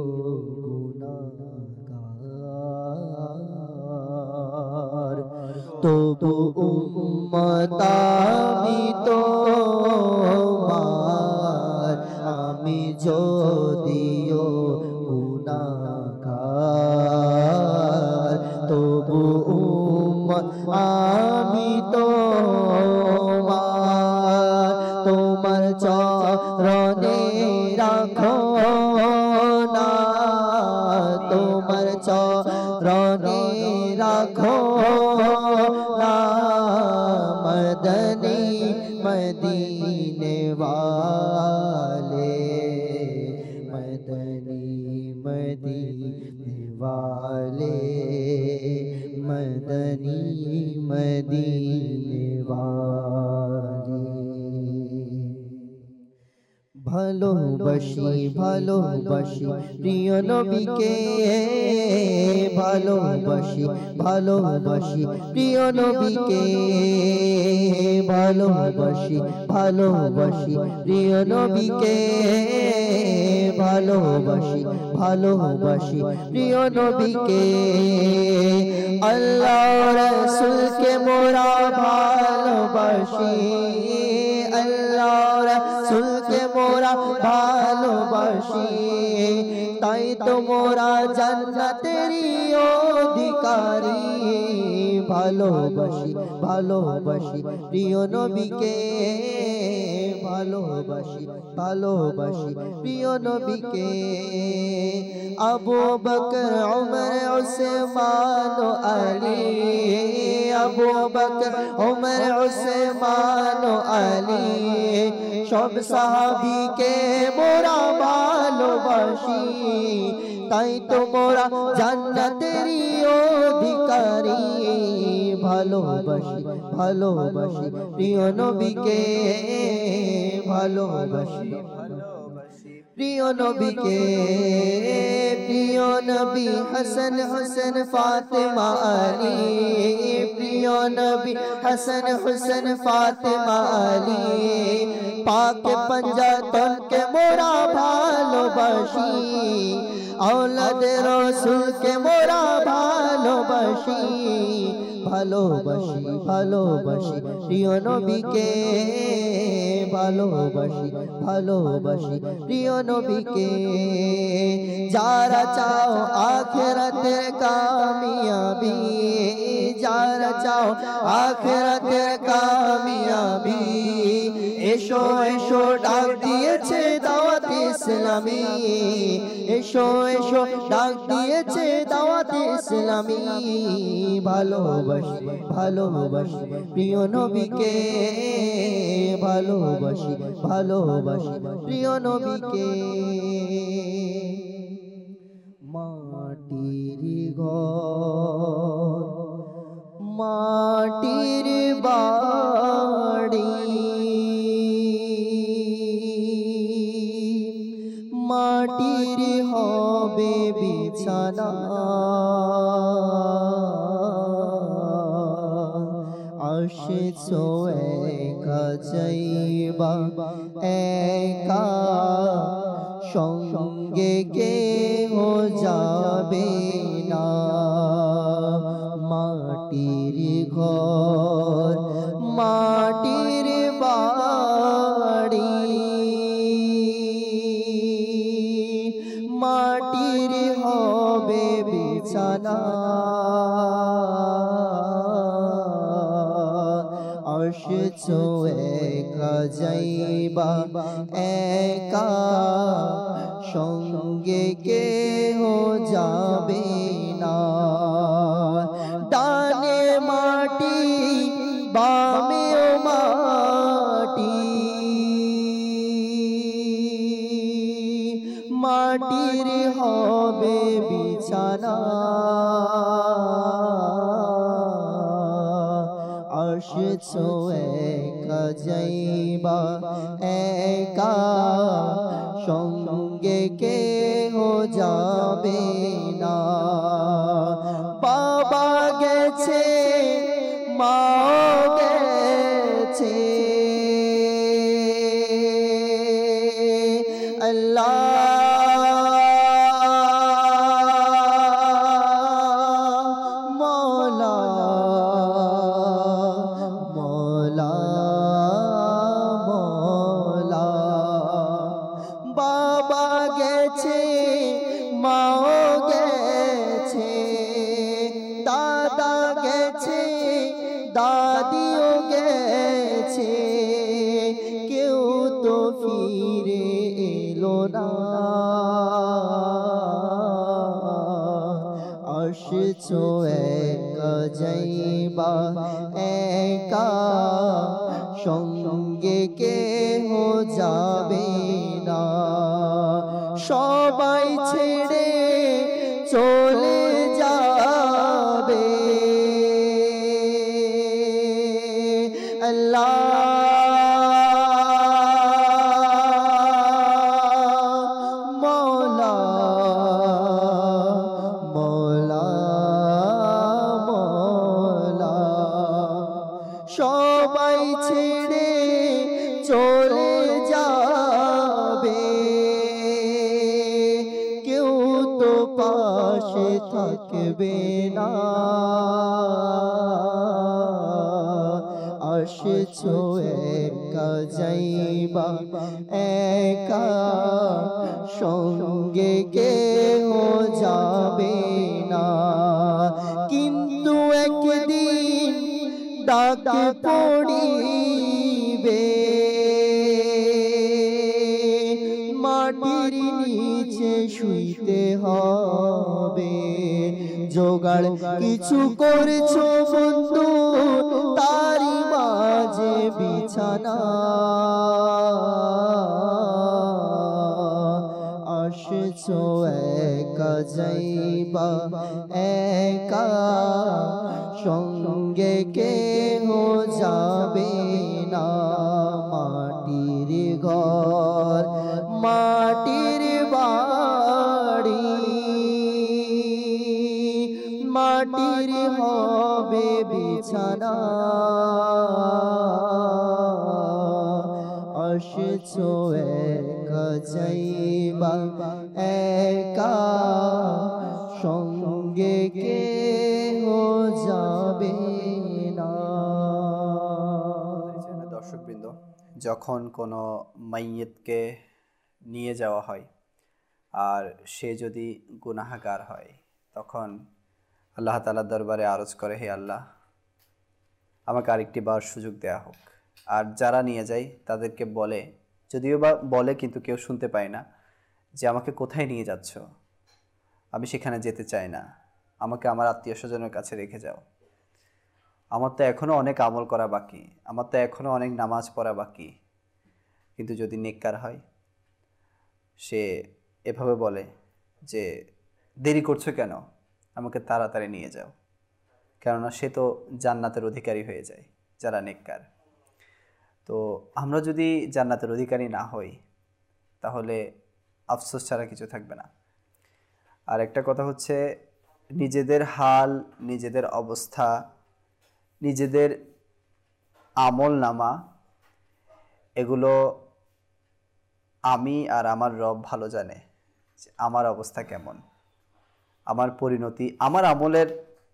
গুনাহগার, তবু উম্মত আমি তোমার, আমি যদিও গুনাহগার, তবু উম্মত আমি তোমার। তোমার চরণে রাখো না, তোমার চরণে রাখো না मदीने वाले, मदनी मदीने वाले, मदनी मदीने वाले। ভালোবাসি ভালোবাসি প্রিয় নবীকে, ভালোবাসি ভালোবাসি প্রিয় নবীকে, ভালোবাসি ভালোবাসি প্রিয় নবীকে, ভালোবাসি ভালোবাসি প্রিয় নবীকে। আল্লাহ রাসূলকে মোরা ভালোবাসি, আল্লাহ রাসূলকে মোরা ভালোবাসি, তাই তো মোরা জান্নাতেরই অধিকারী। ভালোবাসি ভালোবাসি প্রিয় নবীকে, ভালোবাসি ভালোবাসি প্রিয় নবীকে। আবু বকর উমর উসমান ও আলী, আবু বকর উমর উসমান ও আলী, সব সাহাবীকে মোরা ভালোবাসি, তাই তো মোরা জান্নাতেরই অধিকারী। ভালোবাসি ভালোবাসি প্রিয় নবীকে, ভালোবাসি প্রিয় নবীকে। প্রিয় নবী হাসান হুসেন ফাতেমা আলী, প্রিয় নবী হাসান হুসেন ফাতেমা আলী, পাক পঞ্জাতনকে মোরা ভালোবাসি, औलादे रसूल के मोरा भालोबासी, भालोबासी भालोबासी प्रिय नबी के, भालोबासी भालोबासी प्रिय नबी के। जारा चाओ आखिरते कामयाबी, जारा चाओ आखिरते कामयाबी, एशो एशो डाक दिएছে दावत इस्लामी, एशो एशो डाक दिएছে दावत इस्लामी। ভালোবাসি ভালোবাসি প্রিয় নবীকে, ভালোবাসি ভালোবাসি প্রিয় নবীকে। মাটির ঘর মাটির বাড়ি, মাটির হবে বিছানা, আসছো একা যাইবা একা, সঙ্গে কেহ যাবে না। মাটির ঘর মাটির বাড়ি, মাটির হবে বিছানা, আসছো একা যাইবা একা, সঙ্গে কেহ যাবে না। ডানে মাটি বামেও মাটি, মাটির হবে বিছানা, আসছো একা যাইবা একা, সঙ্গে কেহ যাবে না। বাবা গেছে মাও গেছে, আল্লাহ মৌলা মৌলা মৌলা। বাবা গেছে মাও গেছে, দাদা গেছে দাদিও গেছে, কেউ তো ফিরে এলো না। আসছো একা যাইবা একা, সঙ্গে কেহ যাবে না, সবাই ছেড়ে চলে যাবে। আল্লাহ মওলা মওলা মওলা, সবাই ছেড়ে চলে যাবে, কেউ তো পাশে থাকবে না। আসছো একা যাইবা একা, সঙ্গে কেউ যাবে না, কিন্তু একদিন ডাক পড়িবে, মাটির নিচে শুইতে হবে। জোগাড় কিছু করছো বন্ধু, তারি মাঝে বিছানা, আসছো একা যাইবা একা, সঙ্গে কেহ যাবে না। মাটির ঘর মাটির বাড়ি, মাটির হবে বিছানা, আসছো একা যাইবা একা, সঙ্গে কেহ যাবে না। দর্শকবৃন্দ, যখন কোনো মাইয়িতকে নিয়ে যাওয়া হয় আর সে যদি গুনাহগার হয়, তখন আল্লাহ তাআলার দরবারে আরজ করে, হে আল্লাহ, আমাকে আরেকটি বার সুযোগ দেয়া হোক। আর যারা নিয়ে যায় তাদেরকে বলে, যদিও বা বলে কিন্তু কেউ শুনতে পায় না, যে আমাকে কোথায় নিয়ে যাচ্ছ, আমি সেখানে যেতে চাই না, আমাকে আমার আত্মীয় স্বজনের কাছে রেখে যাও, আমার তো এখনও অনেক আমল করা বাকি, আমার তো এখনও অনেক নামাজ পড়া বাকি। কিন্তু যদি নেককার হয়, সে এভাবে বলে যে দেরি করছো কেন, আমাকে তাড়াতাড়ি নিয়ে যাও, কেননা সে তো জান্নাতের অধিকারী হয়ে যায় যারা নেককার। তো আমরা যদি জান্নাতের অধিকারী না হই, তাহলে আফসোস ছাড়া কিছু থাকবে না। আর একটা কথা হচ্ছে, নিজেদের হাল, নিজেদের অবস্থা, নিজেদের আমল নামা, এগুলো আমি আর আমার রব ভালো জানে যে আমার অবস্থা কেমন, আমার পরিণতি, আমার আমলের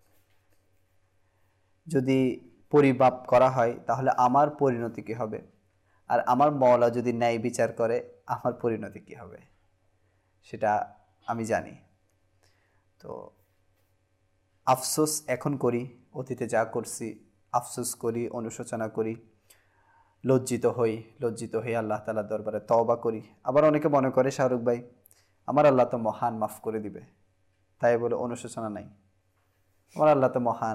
যদি পরিমাপ করা হয় তাহলে আমার পরিণতি কী হবে, আর আমার মওলা যদি ন্যায় বিচার করে আমার পরিণতি কী হবে, সেটা আমি জানি। তো আফসোস এখন করি, অতীতে যা করছি আফসোস করি, অনুশোচনা করি, লজ্জিত হই আল্লাহ তাআলার দরবারে তওবা করি। আবার অনেকে মনে করে, শাহরুখ ভাই, আমার আল্লাহ তো মহান, মাফ করে দিবে, তাই বলে অনুশোচনা নাই। আমার আল্লাহ তো মহান,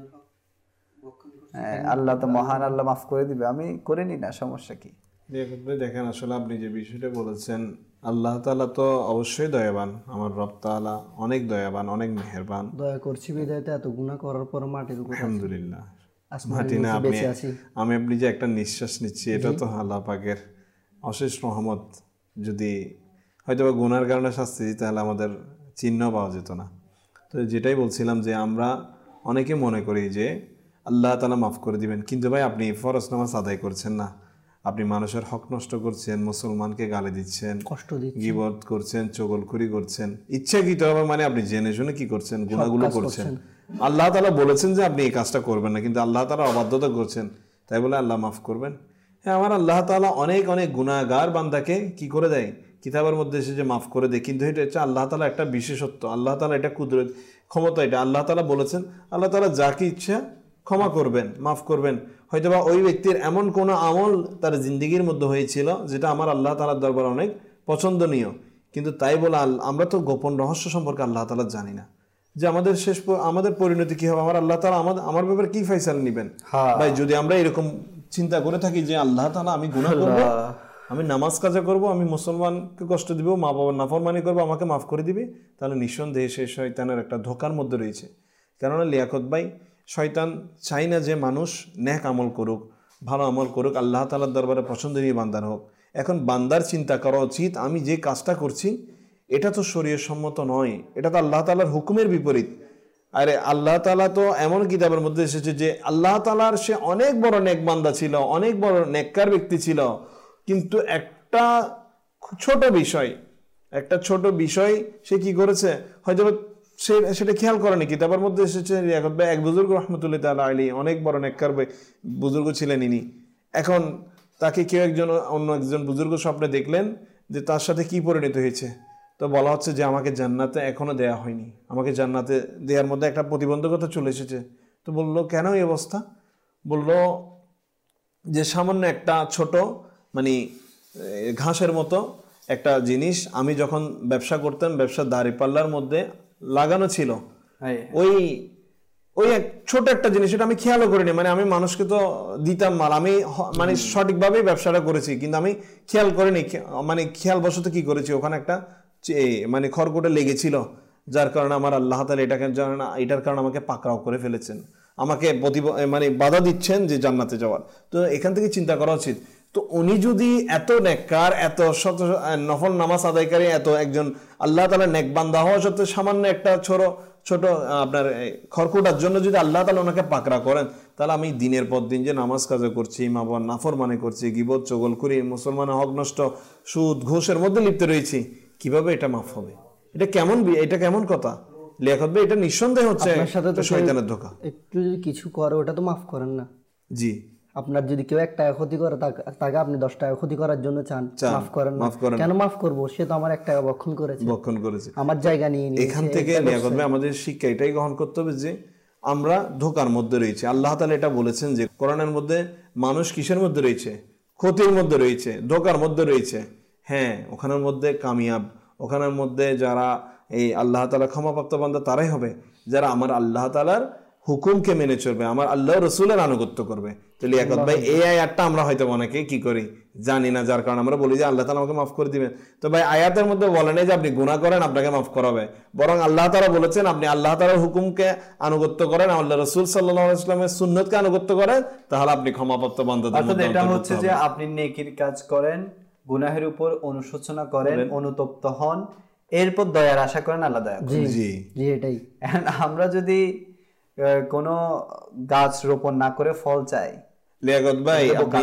হ্যাঁ আল্লাহ তো মহান, আল্লাহ মাফ করে দিবে, আমি করে নি না, সমস্যা কি? দেখেন, আসলে আপনি যে বিষয়টা বলেছেন, আল্লাহ তাআলা তো অবশ্যই দয়াবান, আমার রব তাআলা অনেক দয়াবান, অনেক মেহেরবান, দয়া করছি বিধায়তে এত গুনাহ করার পর মাটির উপর আলহামদুলিল্লাহ মাটি না, আমি আপনি যে একটা নিঃশ্বাস নিচ্ছি, এটা তো আল্লাহ পাকের অশেষ রহমত। যদি হয়তো বা গুনার কারণে শাস্তি দিই, তাহলে আমাদের চিহ্ন পাওয়া যেত না। তো যেটাই বলছিলাম যে আমরা অনেকে মনে করি যে আল্লাহ তাআলা মাফ করে দিবেন, কিন্তু ভাই আপনি ফরজ নামাজ আদায় করছেন না, আপনি মানুষের হক নষ্ট করছেন, মুসলমানকে গালি দিচ্ছেন, কষ্ট দিচ্ছেন, গীবত করছেন, চগলখড়ি করছেন, ইচ্ছাকৃতভাবে, মানে আপনি জেনে শুনে কি করছেন, গুনাহগুলো করছেন। আল্লাহ তাআলা বলেছেন যে আপনি এই কাজটা করবেন না, কিন্তু আল্লাহ তাআলা অবাধ্যতা করছেন, তাই বলে আল্লাহ মাফ করবেন? হ্যাঁ, আমার আল্লাহ তাআলা অনেক অনেক গুনাহগার বান্দাকে কি করে দেয়, কিতাবের মধ্যে এসে যে মাফ করে দেয়। কিন্তু এটা হচ্ছে আল্লাহ তাআলা একটা বিশেষত্ব, আল্লাহ তাআলা এটা কুদরত, ক্ষমতা, এটা আল্লাহ তাআলা বলেছেন। আল্লাহ তাআলা যাকে ইচ্ছা ক্ষমা করবেন, মাফ করবেন। হয়তোবা ওই ব্যক্তির এমন কোনো আমল তার জিন্দেগির মধ্যে হয়েছিল যেটা আমার আল্লাহ তাআলার দরবারে অনেক পছন্দনীয়, কিন্তু তাই বলে আমরা তো গোপন রহস্য সম্পর্কে আল্লাহ তাআলা জানি না, যে আমাদের পরিণতি কি হবে, আমার আল্লাহ তাআলা আমার ব্যাপারে কি ফয়সালা নেবেন। ভাই যদি আমরা এরকম চিন্তা করে থাকি যে আল্লাহ তাআলা আমি গুনাহ করব, আমি নামাজ কাজা করব, আমি মুসলমানকে কষ্ট দিব, মা বাবার নাফরমানি করব, আমাকে মাফ করে দিবে, তাহলে নিঃসন্দেহে সে শয়তানের একটা ধোকার মধ্যে রয়েছে। কেননা লিয়াকত ভাই, শয়তান চাই না যে মানুষ নেক আমল করুক, ভালো আমল করুক, আল্লাহ তাআলার দরবারে পছন্দনীয় বান্দার হোক। এখন বান্দার চিন্তা করা উচিত আমি যে কাজটা করছি এটা তো শরীয়ত সম্মত নয়, এটা তো আল্লাহ তাআলার হুকুমের বিপরীত। আরে আল্লাহ তাআলা তো এমন কিতাবের মধ্যে এসেছে যে আল্লাহ তাআলার সে অনেক বড় নেক বান্দা ছিল, অনেক বড় নেককার ব্যক্তি ছিল, কিন্তু একটা ছোট বিষয় সে কি করেছে, হয়তো সেটা খেয়াল করেনি। কিতাবের মধ্যে এসেছে এক বুজুর্গ রহমতুল্লাহ তাআলা আলাইহি, অনেক বড় নেককার বুজুর্গ ছিলেন ইনি। এখন তাকে কেউ অন্য একজন বুজুর্গ স্বপ্নে দেখলেন যে তার সাথে কি পরিণত হয়েছে, তো বলা হচ্ছে যে আমাকে জান্নাতে এখনো দেয়া হয়নি, আমাকে জান্নাতে দেওয়ার মধ্যে একটা প্রতিবন্ধকতা চলে এসেছে। তো বললো কেন এই অবস্থা? বলল যে সামান্য একটা ছোট মানে ঘাসের মতো একটা জিনিস আমি যখন ব্যবসা করতাম, ব্যবসার দাঁড়িপাল্লার মধ্যে লাগানো ছিল, ওই এক ছোট একটা জিনিস, এটা আমি খেয়ালও করিনি। মানে আমি মানুষকে তো দিতাম মাল, আমি মানে সঠিকভাবেই ব্যবসাটা করেছি, কিন্তু আমি খেয়াল করিনি। মানে খেয়াল বশত কি করেছি, ওখানে একটা মানে খড়কুটে লেগেছিল, যার কারণে আমার আল্লাহ তাআলা এটার কারণে আমাকে পাকড়াও করে ফেলেছেন, আমাকে মানে বাধা দিচ্ছেন যে জান্নাতে যাওয়ার। তো এখান থেকে চিন্তা করা উচিত। তো উনি যদি এত নেককার, এত শত নফল নামাজ আদায়কারী, এত একজন আল্লাহ তাআলা নেক বান্দা হওয়া সত্ত্বেও সামান্য একটা ছোট আপনার খড়কুটার জন্য যদি আল্লাহ তাআলা ওনাকে পাকড়া করেন, তাহলে আমি দিনের পর দিন যে নামাজ কাজা করছি, মা বাবার নাফরমানি করছি, গীবত চগলখুরি, মুসলমানের হক নষ্ট, সুদ ঘুষের মধ্যে লিপ্ত রয়েছি, কিভাবে এটা মাফ হবে? এটা কেমন কথা লিয়াকত ভাই? এটা নিঃসন্দেহে হচ্ছে শয়তানের ধোঁকা। একটু যদি কিছু করে ওটা তো মাফ করেন না। জি, আপনার যদি কেউ 1 টাকা ক্ষতি করে তাকে আপনি 10 টাকা ক্ষতি করার জন্য চান, মাফ করেন না। কেন মাফ করব? সে তো আমার 1 টাকা ভক্ষণ করেছে, আমার জায়গা নিয়ে নিয়েছে। এখান থেকে লিয়াকত ভাই আমাদের শিক্ষা এটাই গ্রহণ করতে হবে যে আমরা ধোঁকার মধ্যে রয়েছি। আল্লাহ তাআলা এটা বলেছেন যে কোরআনের মধ্যে মানুষ কিসের মধ্যে রয়েছে? ক্ষতির মধ্যে রয়েছে, ধোঁকার মধ্যে রয়েছে। হ্যাঁ, ওখানের মধ্যে কামিয়াব, ওখানের মধ্যে যারা এই আল্লাহ তাআলা ক্ষমাপ্রাপ্ত বান্দা তারাই হবে যারা আমার আল্লাহ তাআলার হুকুমকে মেনে চলবে, আমার আল্লাহ রসুলের আনুগত্য করবে। তো লিয়াকত ভাই, এই আয়াতটা আমরা হয়তো অনেকে কি করি জানি না, যার কারণে আমরা বলি যে আল্লাহ তাআলা আমাকে মাফ করে দিবেন। তো ভাই আয়াতের মধ্যে বলে নেই যে আপনি গুনাহ করেন আপনাকে মাফ করা হবে, বরং আল্লাহ তাআলা বলেছেন আপনি আল্লাহ তাআলার হুকুমকে আনুগত্য করেন, আল্লাহ রাসূল সাল্লাল্লাহু আলাইহি ওয়াসাল্লামের সুন্নতকে আনুগত্য করেন, তাহলে আপনি ক্ষমাপ্রাপ্ত বান্দাদের মধ্যে। এটা হচ্ছে যে আপনি নেকির কাজ করেন, গুনাহের উপর অনুশোচনা করেন, অনুতপ্ত হন, এরপর দয়ার আশা করেন, আল্লাহ দয়া করেন। জি এটাই। আমরা যদি কোনো গাছ রোপণ না করে ফল চাই, লিয়াকত ভাই আপনি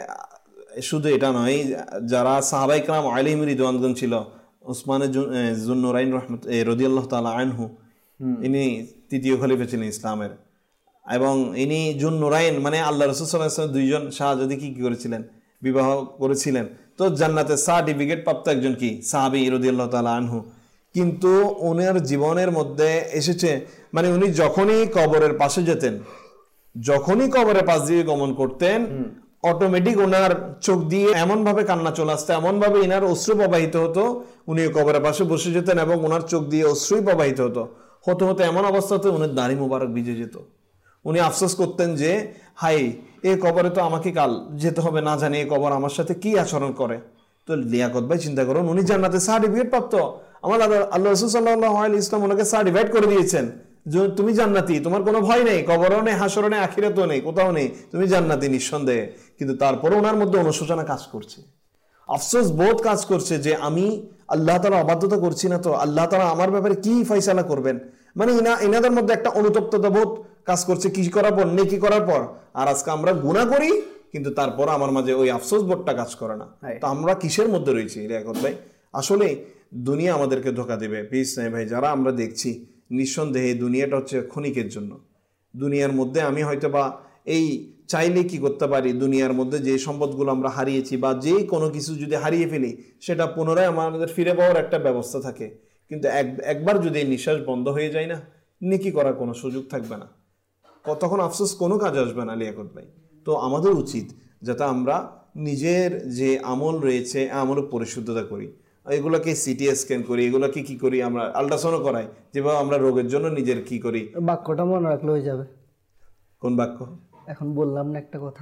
শুধু এটা নয়, যারা সাহাবায়ে কেরাম আলাইহিম রিদওয়ানগণ ছিল, উসমানে যুন্নুরাইন রাদিয়াল্লাহু তাআলা আনহু, ইনি তৃতীয় খলিফা ছিলেন ইসলামের, এবং ইনি যুন্নুরাইন মানে আল্লাহ রাসূল সাল্লাল্লাহু আলাইহি ওয়াসাল্লাম দুইজন শাহজাদি কি করেছিলেন, বিবাহ করেছিলেন। তো জান্নাতে সার্টিফিকেট প্রাপ্ত একজন কি সাহাবী রাদিয়াল্লাহু তাআলা আনহু। কিন্তু ওনার জীবনের মধ্যে এসেছে, মানে উনি যখনই কবরের পাশে যেতেন, যখনই কবরের পাশ দিয়ে গমন করতেন, অটোমেটিক ওনার চোখ দিয়ে এমন ভাবে কান্না চলে আসতো, এমন ভাবে ইনার অশ্রু প্রবাহিত হতো, উনি কবরের পাশে বসে যেতেন এবং ওনার চোখ দিয়ে অশ্রুই প্রবাহিত হতো এমন অবস্থাতে ওনার দাড়ি মোবারক ভিজে যেত। উনি আফসোস করতেন যে হাই, এই কবরে তো আমাকে কাল যেতে হবে, না জানি এই কবর আমার সাথে কি আচরণ করে। তো লিয়াকত ভাই চিন্তা করুন, উনি জান্নাতে সার্টিফিকেট প্রাপ্ত, আমার আল্লাহ রাসূল সাল্লাল্লাহু আলাইহি ওয়াসাল্লাম ওনাকে সার্টিফাইড করে দিয়েছেন যে তুমি জান্নাতি, তোমার কোনো ভয় নেই, কবরও নেই, হাসরও নেই, আখিরাতও নেই, কোথাও নেই, তুমি জান্নাতি নিঃসন্দেহে। কিন্তু তারপরে ওনার মধ্যে অনুশোচনা কাজ করছে, আফসোস বোধ কাজ করছে যে আমি আল্লাহ তাআলা অবাধ্যতা করছি না, তো আল্লাহ তাআলা আমার ব্যাপারে কি ফয়সালা করবেন। মানে ইনাদের মধ্যে একটা অনুতপ্ততা বোধ কাজ করছে কি করার পর, নেকি করার পর। আর আজকে আমরা গুনাহ করি, কিন্তু তারপর আমার মাঝে ওই আফসোস বোধটা কাজ করে না। তো আমরা কিসের মধ্যে রয়েছি লিয়াকত ভাই? আসলে দুনিয়া আমাদেরকে ধোঁকা দেবে প্লিজ ভাই। যারা আমরা দেখছি, নিঃসন্দেহে দুনিয়াটা হচ্ছে ক্ষণিকের জন্য। দুনিয়ার মধ্যে আমি হয়তো বা এই চাইলে কি করতে পারি, দুনিয়ার মধ্যে যে সম্পদগুলো আমরা হারিয়েছি বা যে কোনো কিছু যদি হারিয়ে ফেলি, সেটা পুনরায় আমাদের ফিরে পাওয়ার একটা ব্যবস্থা থাকে। কিন্তু একবার যদি নিঃশ্বাস বন্ধ হয়ে যায় না, নেকি করার কোনো সুযোগ থাকবে না, তখন আফসোস কোনো কাজ আসবে না লিয়াকত ভাই। তো আমাদের উচিত যাতে আমরা নিজের যে আমল রয়েছে, আমলের পরিশুদ্ধতা করি, এগুলোকে সিটি স্ক্যান করি, এগুলোকে কি করি আমরা আল্ট্রাসাউন্ড করাই, যেভাবে আমরা রোগের জন্য নিজের কি করি। বাক্যটা মনে রাখলে হয়ে যাবে। কোন বাক্য? এখন বললাম না একটা কথা,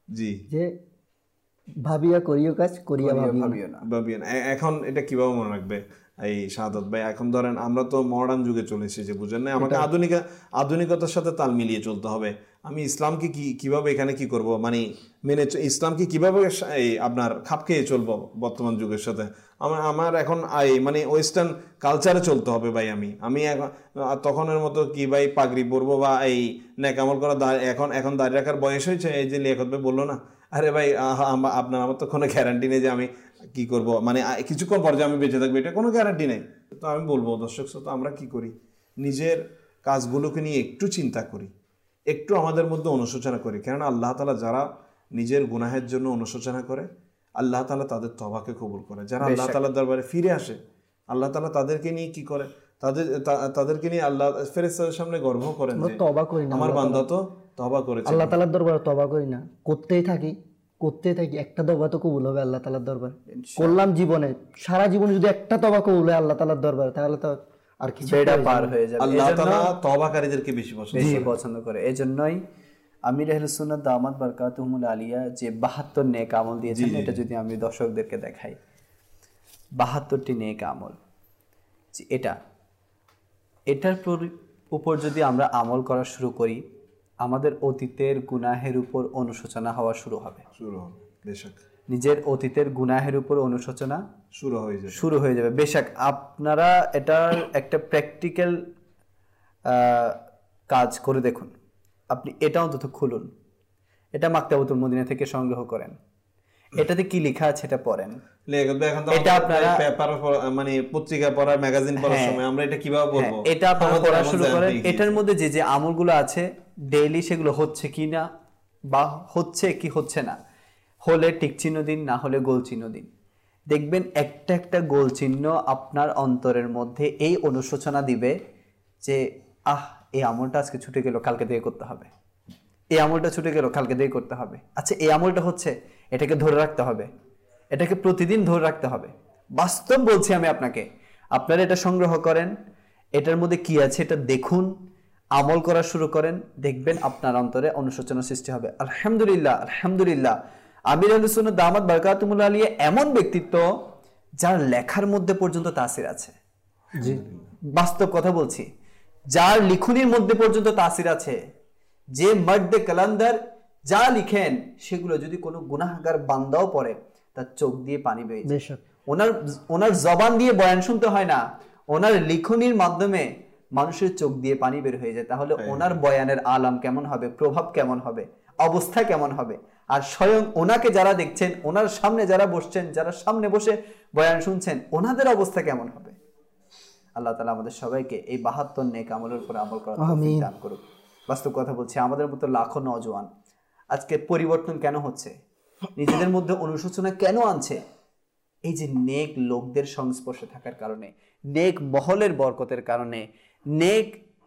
জি, যে ভাবিয়া করিও কাজ, করিয়া ভাবিও না। এখন এটা কিভাবে মনে রাখবে এই শাহাদাত ভাই? এখন ধরেন আমরা তো মডার্ন যুগে চলে এসেছি, বুঝেন না, আমাকে আধুনিকতার সাথে তাল মিলিয়ে চলতে হবে। আমি ইসলামকে কিভাবে এখানে কি করব, মানে মেনে ইসলামকে কিভাবে আপনার খাপ খেয়ে চলবো বর্তমান যুগের সাথে? আমার এখন মানে ওয়েস্টার্ন কালচারে চলতে হবে ভাই। আমি তখনের মতো কি ভাই পাগড়ি পরবো বা এই নেকামল করা, এখন দাঁড়িয়ে রাখার বয়স হয়েছে? এই যে লিয়াকত ভাই বললো না, আরে ভাই আপনার আমার তো কোনো গ্যারান্টি নেই যে আমি কি করব, মানে কিছুক্ষণ পর যে আমি বেঁচে থাকবো, এটা কোনো গ্যারান্টি নেই। তো আমি বলবো দর্শক শ্রোতা, আমরা কি করি, নিজের কাজগুলোকে নিয়ে একটু চিন্তা করি, একটু আমাদের মধ্যে অনুশোচনা করি। কেননা আল্লাহ তাআলা যারা নিজের গুনাহের জন্য অনুশোচনা করে, আল্লাহ তাআলা তাদের তওবাকে কবুল করে। যারা আল্লাহ তাআলার দরবারে ফিরে আসে, আল্লাহ তাআলা তাদেরকে নিয়ে কি করে, তাদেরকে নিয়ে আল্লাহ ফেরেশতাদের সামনে গর্ব করেন যে তওবা করি না, আমার বান্দা তো তওবা করেছে। আল্লাহ তাআলার দরবারে তওবা করি না, করতেই থাকি, একটা তওবা তো কবুল হবে আল্লাহ তাআলার দরবারে। করলাম জীবনে, সারা জীবনে যদি একটা তওবা কবুল হয় আল্লাহ তাআলার দরবারে, তাহলে তো আর কিছু বেড়া পার হয়ে যাবে। আল্লাহ তাআলা তওবাকারীদেরকে বেশি পছন্দ করে। এজন্যই আমির আহলে সুন্নাত দামাত বারকাতুহুমুল আলিয়া যে 72 নেক আমল দিয়েছেন, এটা যদি আমি দর্শকদেরকে দেখাই, 72টি নেক আমল, এটার উপর যদি আমরা আমল করা শুরু করি, আমাদের অতীতের গুনাহের উপর অনুশোচনা হওয়া শুরু হবে। নিজের অতীতের গুনাহের উপর অনুশোচনা শুরু হয়ে যাবে। বেশক আপনারা এটার একটা প্র্যাকটিক্যাল কাজ করে দেখুন। আপনি এটা অন্তত খুলুন, এটা মাকতাবাতুল মদিনা থেকে সংগ্রহ করেন, এটাতে কি লেখা আছে এটা পড়েন। এটা আপনারা মানে পত্রিকা পড়া, ম্যাগাজিন পড়ার সময় আমরা এটা কিভাবে পড়ব, এটা আপনারা পড়া শুরু করেন। এটার মধ্যে যে যে আমলগুলো আছে ডেইলি, সেগুলো হচ্ছে কি না বা হচ্ছে কি হচ্ছে না, হলে টিক চিহ্ন দিন, না হলে গোল চিহ্ন দিন। দেখবেন একটা একটা গোল চিহ্ন আপনার অন্তরের মধ্যে এই অনুশোচনা দিবে যে এই আমলটা আজকে ছুটে গেল, কালকে দিয়ে করতে হবে। এই আমলটা ছুটে গেল, কালকে দিয়ে করতে হবে। আচ্ছা, এই আমলটা হচ্ছে, এটাকে ধরে রাখতে হবে, এটাকে প্রতিদিন ধরে রাখতে হবে। বাস্তব বলছি আমি আপনাকে, আপনারা এটা সংগ্রহ করেন, এটার মধ্যে কি আছে এটা দেখুন, আমল করা শুরু করেন, দেখবেন আপনার অন্তরে অনুশোচনা সৃষ্টি হবে। আলহামদুলিল্লাহ, আলহামদুলিল্লাহ। আমির আহলে সুন্নাত দামাত বারকাতুহুমুল আলিয়া এমন ব্যক্তিত্ব যার লেখার মধ্যে পর্যন্ত তাসির আছে। জি, বাস্তব কথা বলছি, যার লিখনির মধ্যে পর্যন্ত তাসির আছে। যে মর্দে কালান্দার যা লিখেন, সেগুলো যদি কোনো গুনাহগার বান্দাও পড়ে, তার চোখ দিয়ে পানি বেয়ে যায়। ওনার জবান দিয়ে বয়ান শুনতে হয় না, ওনার লিখনির মাধ্যমে মানুষের চোখ দিয়ে পানি বের হয়ে যায়। তাহলে ওনার বয়ানের আলাম কেমন হবে, প্রভাব কেমন হবে, অবস্থা কেমন হবে? আর স্বয়ং ওনাকে যারা দেখছেন, ওনার সামনে যারা বসছেন, যারা সামনে বসে বয়ান শুনছেন, ওনাদের অবস্থা কেমন হবে? আল্লাহ তাআলা আমাদের সবাইকে এই 72 নেক আমলের উপর আমল করার তৌফিক দান করুক। বাস্তব কথা বলছি, আমাদের মতো লাখো নওজোয়ান আজকে পরিবর্তন কেন হচ্ছে, নিজেদের মধ্যে অনুশোচনা কেন আনছে? এই যে নেক লোকদের সংস্পর্শে থাকার কারণে, নেক মহলের বরকতের কারণে, নেক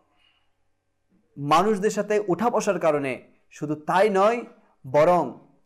মানুষদের সাথে উঠা বসার কারণে। শুধু তাই নয়, বরং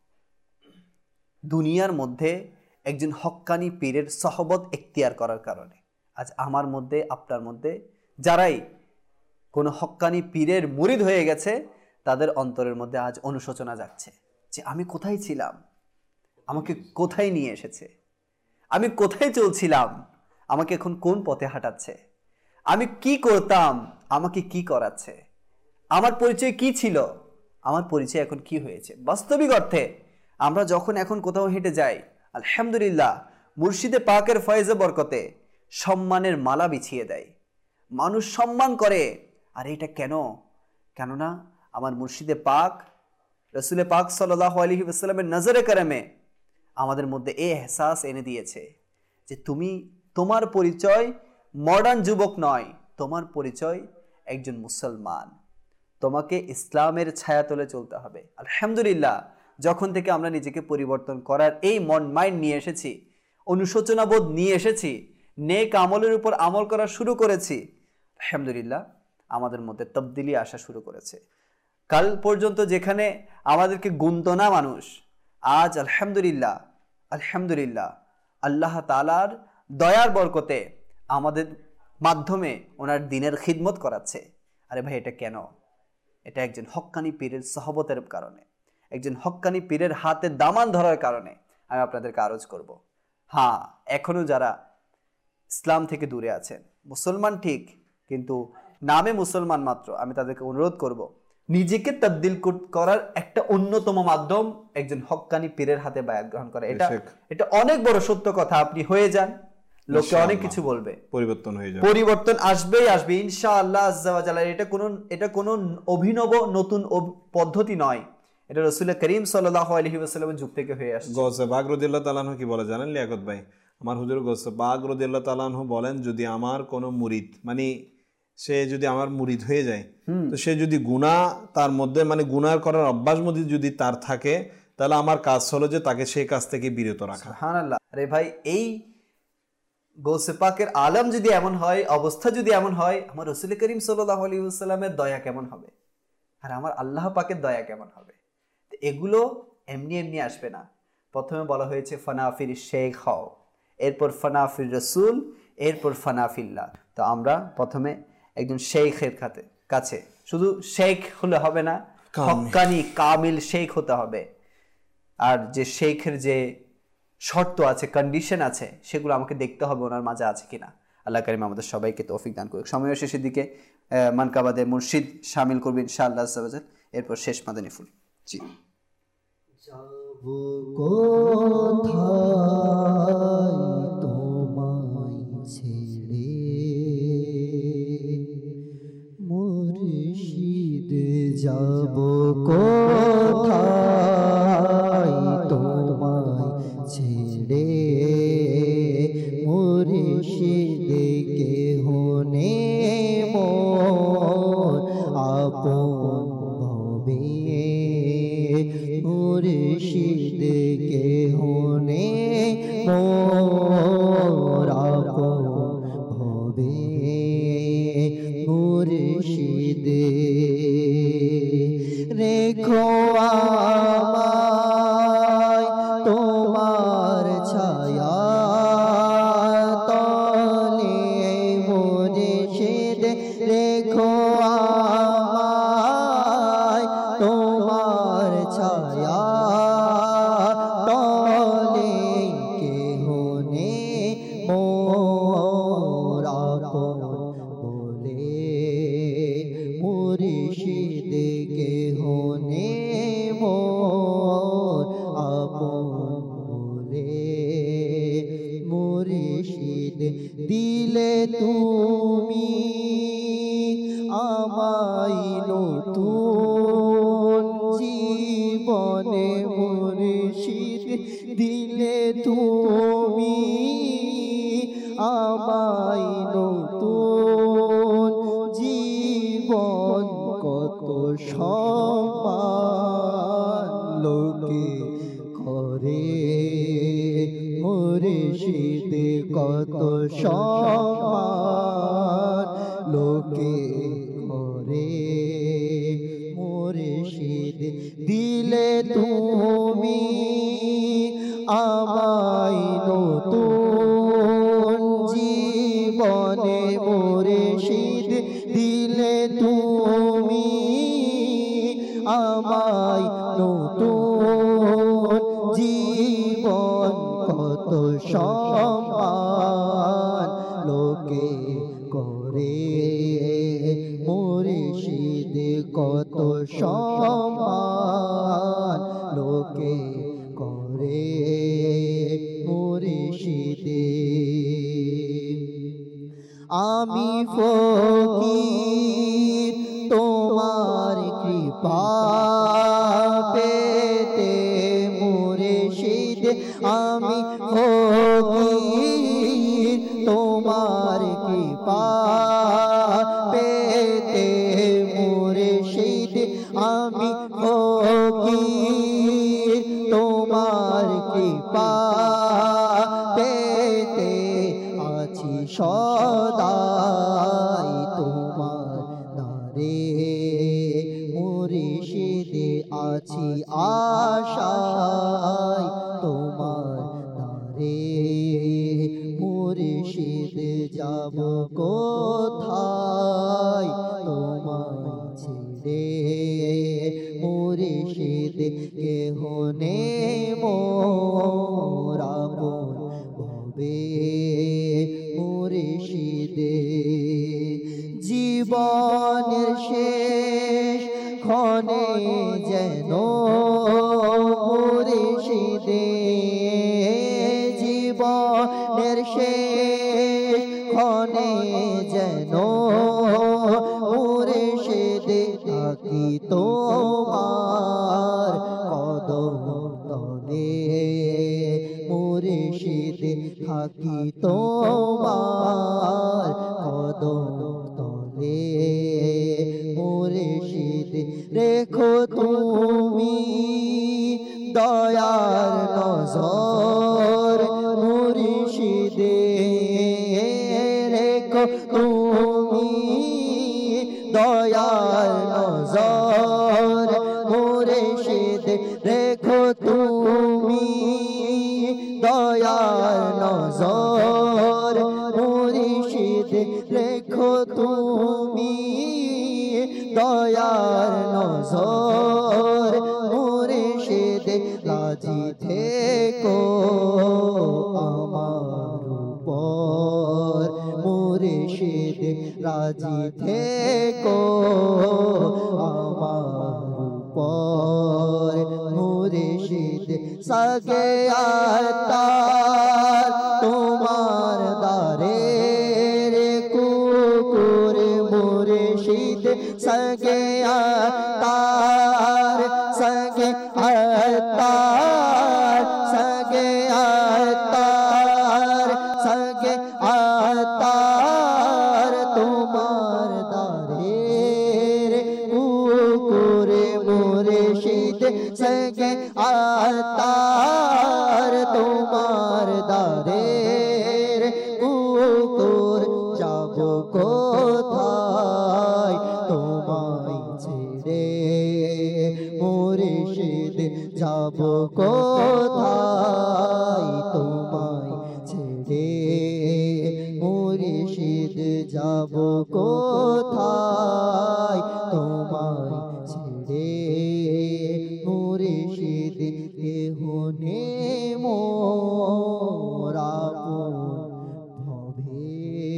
দুনিয়ার মধ্যে একজন হক্কানি পীরের সহবত এখতিয়ার করার কারণে। আজ আমার মধ্যে, আপনার মধ্যে যারাই কোনো হক্কানি পীরের মুরিদ হয়ে গেছে, তাদের অন্তরের মধ্যে আজ অনুশোচনা যাচ্ছে যে আমি কোথায় ছিলাম, আমাকে কোথায় নিয়ে এসেছে, আমি কোথায় চলছিলাম, আমাকে এখন কোন পথে হাঁটাচ্ছে, আমি কি করতাম, আমাকে কি করাচ্ছে, আমার পরিচয় কি ছিল, আমার পরিচয় এখন কি হয়েছে। বাস্তবিক অর্থে আমরা যখন এখন কোথাও হেঁটে যাই, আলহামদুলিল্লাহ, মুর্শিদে পাকের ফয়েজে বরকতে সম্মানের মালা বিছিয়ে দেয়, মানুষ সম্মান করে। আর এটা কেন? কেননা আমার মুর্শিদে পাক, রসুলে পাক সাল্লাল্লাহু আলাইহি ওয়াসাল্লামের নজরে করমে আমাদের মধ্যে এই এহসাস এনে দিয়েছে যে তোমার পরিচয় মডার্ন যুবক নয়, তোমার পরিচয় একজন মুসলমান, তোমাকে ইসলামের ছায়াতলে চলতে হবে। আলহামদুলিল্লাহ, যখন থেকে আমরা নিজেকে পরিবর্তন করার এই মাইন্ড নিয়ে এসেছি, অনুশোচনাবোধ নিয়ে এসেছি, নেক আমলের উপর আমল করা শুরু করেছি, আলহামদুলিল্লাহ আমাদের মধ্যে তবদিলি আসা শুরু করেছে। কাল পর্যন্ত যেখানে আমাদেরকে গুনতো না মানুষ, আজ আলহামদুলিল্লাহ, আলহামদুলিল্লাহ আল্লাহ তাআলার দয়ার বরকতে আমাদের মাধ্যমে ওনার দ্বীনের খিদমত করাচ্ছে। আরে ভাই, এটা কেন? এটা একজন হক্কানি পীরের সহবতের কারণে, একজন হক্কানি পীরের হাতে দামান ধরার কারণে আমি আপনাদেরকে আরজ করব। হ্যাঁ, এখনো যারা ইসলাম থেকে দূরে আছেন, মুসলমান ঠিক কিন্তু নামে মুসলমান মাত্র, আমি তাদেরকে অনুরোধ করব, নিজেকে তাবদীল করার একটা অন্যতম মাধ্যম একজন হক্কানি পীরের হাতে বায়াত গ্রহণ করা। এটা অনেক বড় সত্য কথা। আপনি হয়ে যান, লোকে অনেক কিছু বলবে, পরিবর্তন হয়ে যাবে, পরিবর্তন আসবেই আসবে ইনশাআল্লাহ আজ্জা ওয়া জাল্লা। এটা কোনো অভিনব নতুন পদ্ধতি নয়, এটা রাসূল করিম সাল্লাল্লাহু আলাইহি ওয়াসাল্লামের যুগ থেকে হয়ে আসছে। গৌসে পাক রাদিয়াল্লাহু তাআলা আনহু কি বলে জানেন লিয়াকত ভাই? আমার হুজুর গৌসে পাক রাদিয়াল্লাহু তাআলা আনহু বলেন, যদি আমার কোনো মুরিদ, মানে সে যদি আমার মুরিদ হয়ে যায়, তো সে যদি গুনাহ তার মধ্যে, মানে গুনাহ করার অভ্যাস মধ্যে যদি তার থাকে, তাহলে আমার কাজ হলো যে তাকে সেই কাজ থেকে বিরত রাখা। সুবহানাল্লাহ। আরে ভাই, এই গৌসে পাকের আলম যদি এমন হয়, অবস্থা যদি এমন হয়, আমার রাসূল করিম সাল্লাল্লাহু আলাইহি ওয়াসাল্লামের দয়া কেমন হবে, আর আমার আল্লাহ পাকের দয়া কেমন হবে? এগুলো এমনি এমনি আসবে না। প্রথমে বলা হয়েছে ফানাফির শেখ হও, এরপর ফানাফির রসুল, এরপর ফানাফিল্লাহ। তো আমরা প্রথমে একজন শেখের কাছে, শুধু শেখ হলে হবে না, হক্কানি কামিল শেখ হতে হবে। আর যে শেখের যে শর্ত আছে, কন্ডিশন আছে, সেগুলো আমাকে দেখতে হবে ওনার মাঝে আছে কিনা। আল্লাহ কারীম আমাদের সবাইকে তৌফিক দান করুক। সময়ের শেষের দিকে মানকাবাদে মুর্শিদ শামিল করবেন ইনশাআল্লাহ আজ্জা ওয়া জাল, এরপর শেষ মাদানী ফুল। জি, যাবো কোথায় তোমায় ছেড়ে, মুর্শিদ যাবো কোথায় তোমায় ছেড়ে, মুর্শিদ কেহ নেই মোর আপন ভবে, মুর্শিদ কেহ নেই মোর আপন ভবে, মুর্শিদ রেখো আমায় তোমার ছায়া তলে, মুর্শিদ রেখো আমায় তোমার ছায়া তলে, কেহ নেই মোর আপন বলে, মুর্শিদ কেহ নেই মোর আপন বলে, মুর্শিদ দিলে তুমি আমায় নতুন জীবনে, মুর্শিদ দিলে তুমি আমায় নতুন জীবন, কত সম্মান লোকে করে, মুর্শিদ কত সম্মান লোকে করে, মুর্শিদ দিলে তুমি আমায় নতুন জীবনে, মুর্শিদ দিলে তুমি আমায় নতুন জীবন, কত সম্মান লোকে করে, মুর্শিদ কত সম্মান লোকে করে, মুর্শিদ। আমি ফকির তোমার কৃপা পেতে, মুর্শিদ আমি ফকির তোমার কৃপা পেতে, মুর্শিদ আমি ফকির তোমার কৃপা পেতে, আছি সদাই তোমার দ্বারে, মুর্শিদ আছি আশায় তোমার দ্বারে, মুর্শিদ যাব কোথায় তোমায় ছেড়ে, মুর্শিদ শেষ ক্ষণে যেন মুর্শিদ থাকি তোমার কদম তলে, মুর্শিদ থাকি তোমার কদম তলে, মুর্শিদ রেখো তুমি দয়ার নজর, মুর্শিদে রেখো তুমি দয়ার নজর, মুর্শিদ রেখো তুমি দয়ার নজর, মুর্শিদ রেখো তুমি দয়ার নজর, মুর্শিদ রাজি থেকো আমার উপর, মুর্শিদ রাজি থেকো আমার উপর, মুর্শিদ সাগে আতার তোমার দারে রে কুকুর, মুর্শিদ সাগে আতার, সাগে আতার, সাগে আতার, সাগে আতার তোমার দারে রে কুকুর, মুর্শিদ সাগে আতার তোমার দারে রে কুকুর, যাব কোথায় তোমায় ছেড়ে, মুর্শিদ যাব কোথায় তোমায় ছেড়ে, মুর্শিদ যাব কোথায় তোমায় ছেড়ে, মুর্শিদ কেহ নে মোর আপন ভবে,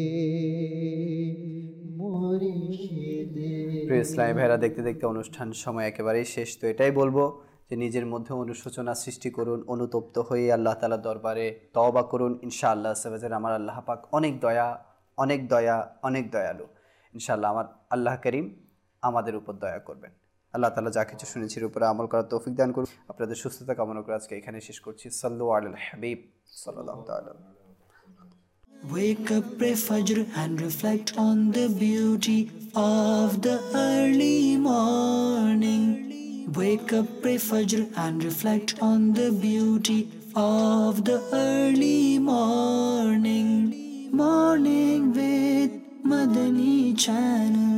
মুর্শিদ। প্রিয় ইসলামী ভাইরা, দেখতে দেখতে অনুষ্ঠান সময় একেবারেই শেষ। তো এটাই বলবো যে নিজের মধ্যে অনুশোচনা সৃষ্টি করুন, অনুতপ্ত হয়ে আল্লাহ তাআলার দরবারে তওবা করুন। ইনশাআল্লাহ সাবাজের আমার আল্লাহ পাক অনেক দয়া, অনেক দয়া, অনেক দয়ালু। ইনশাআল্লাহ আমার আল্লাহ করিম আমাদের উপর দয়া করবেন। আল্লাহ তাআলা যা কিছু শুনেছি এর উপরে আমল করার তৌফিক দান করুন। আপনাদের সুস্থতা কামনা করে আজকে এখানে শেষ করছি। সাল্লু আলাল হাবিব সাল্লাল্লাহু তাআলা। Wake up, pray Fajr and reflect on the beauty of the early morning. Wake up, pray Fajr and reflect on the beauty of the early morning. Morning with Madani Channel.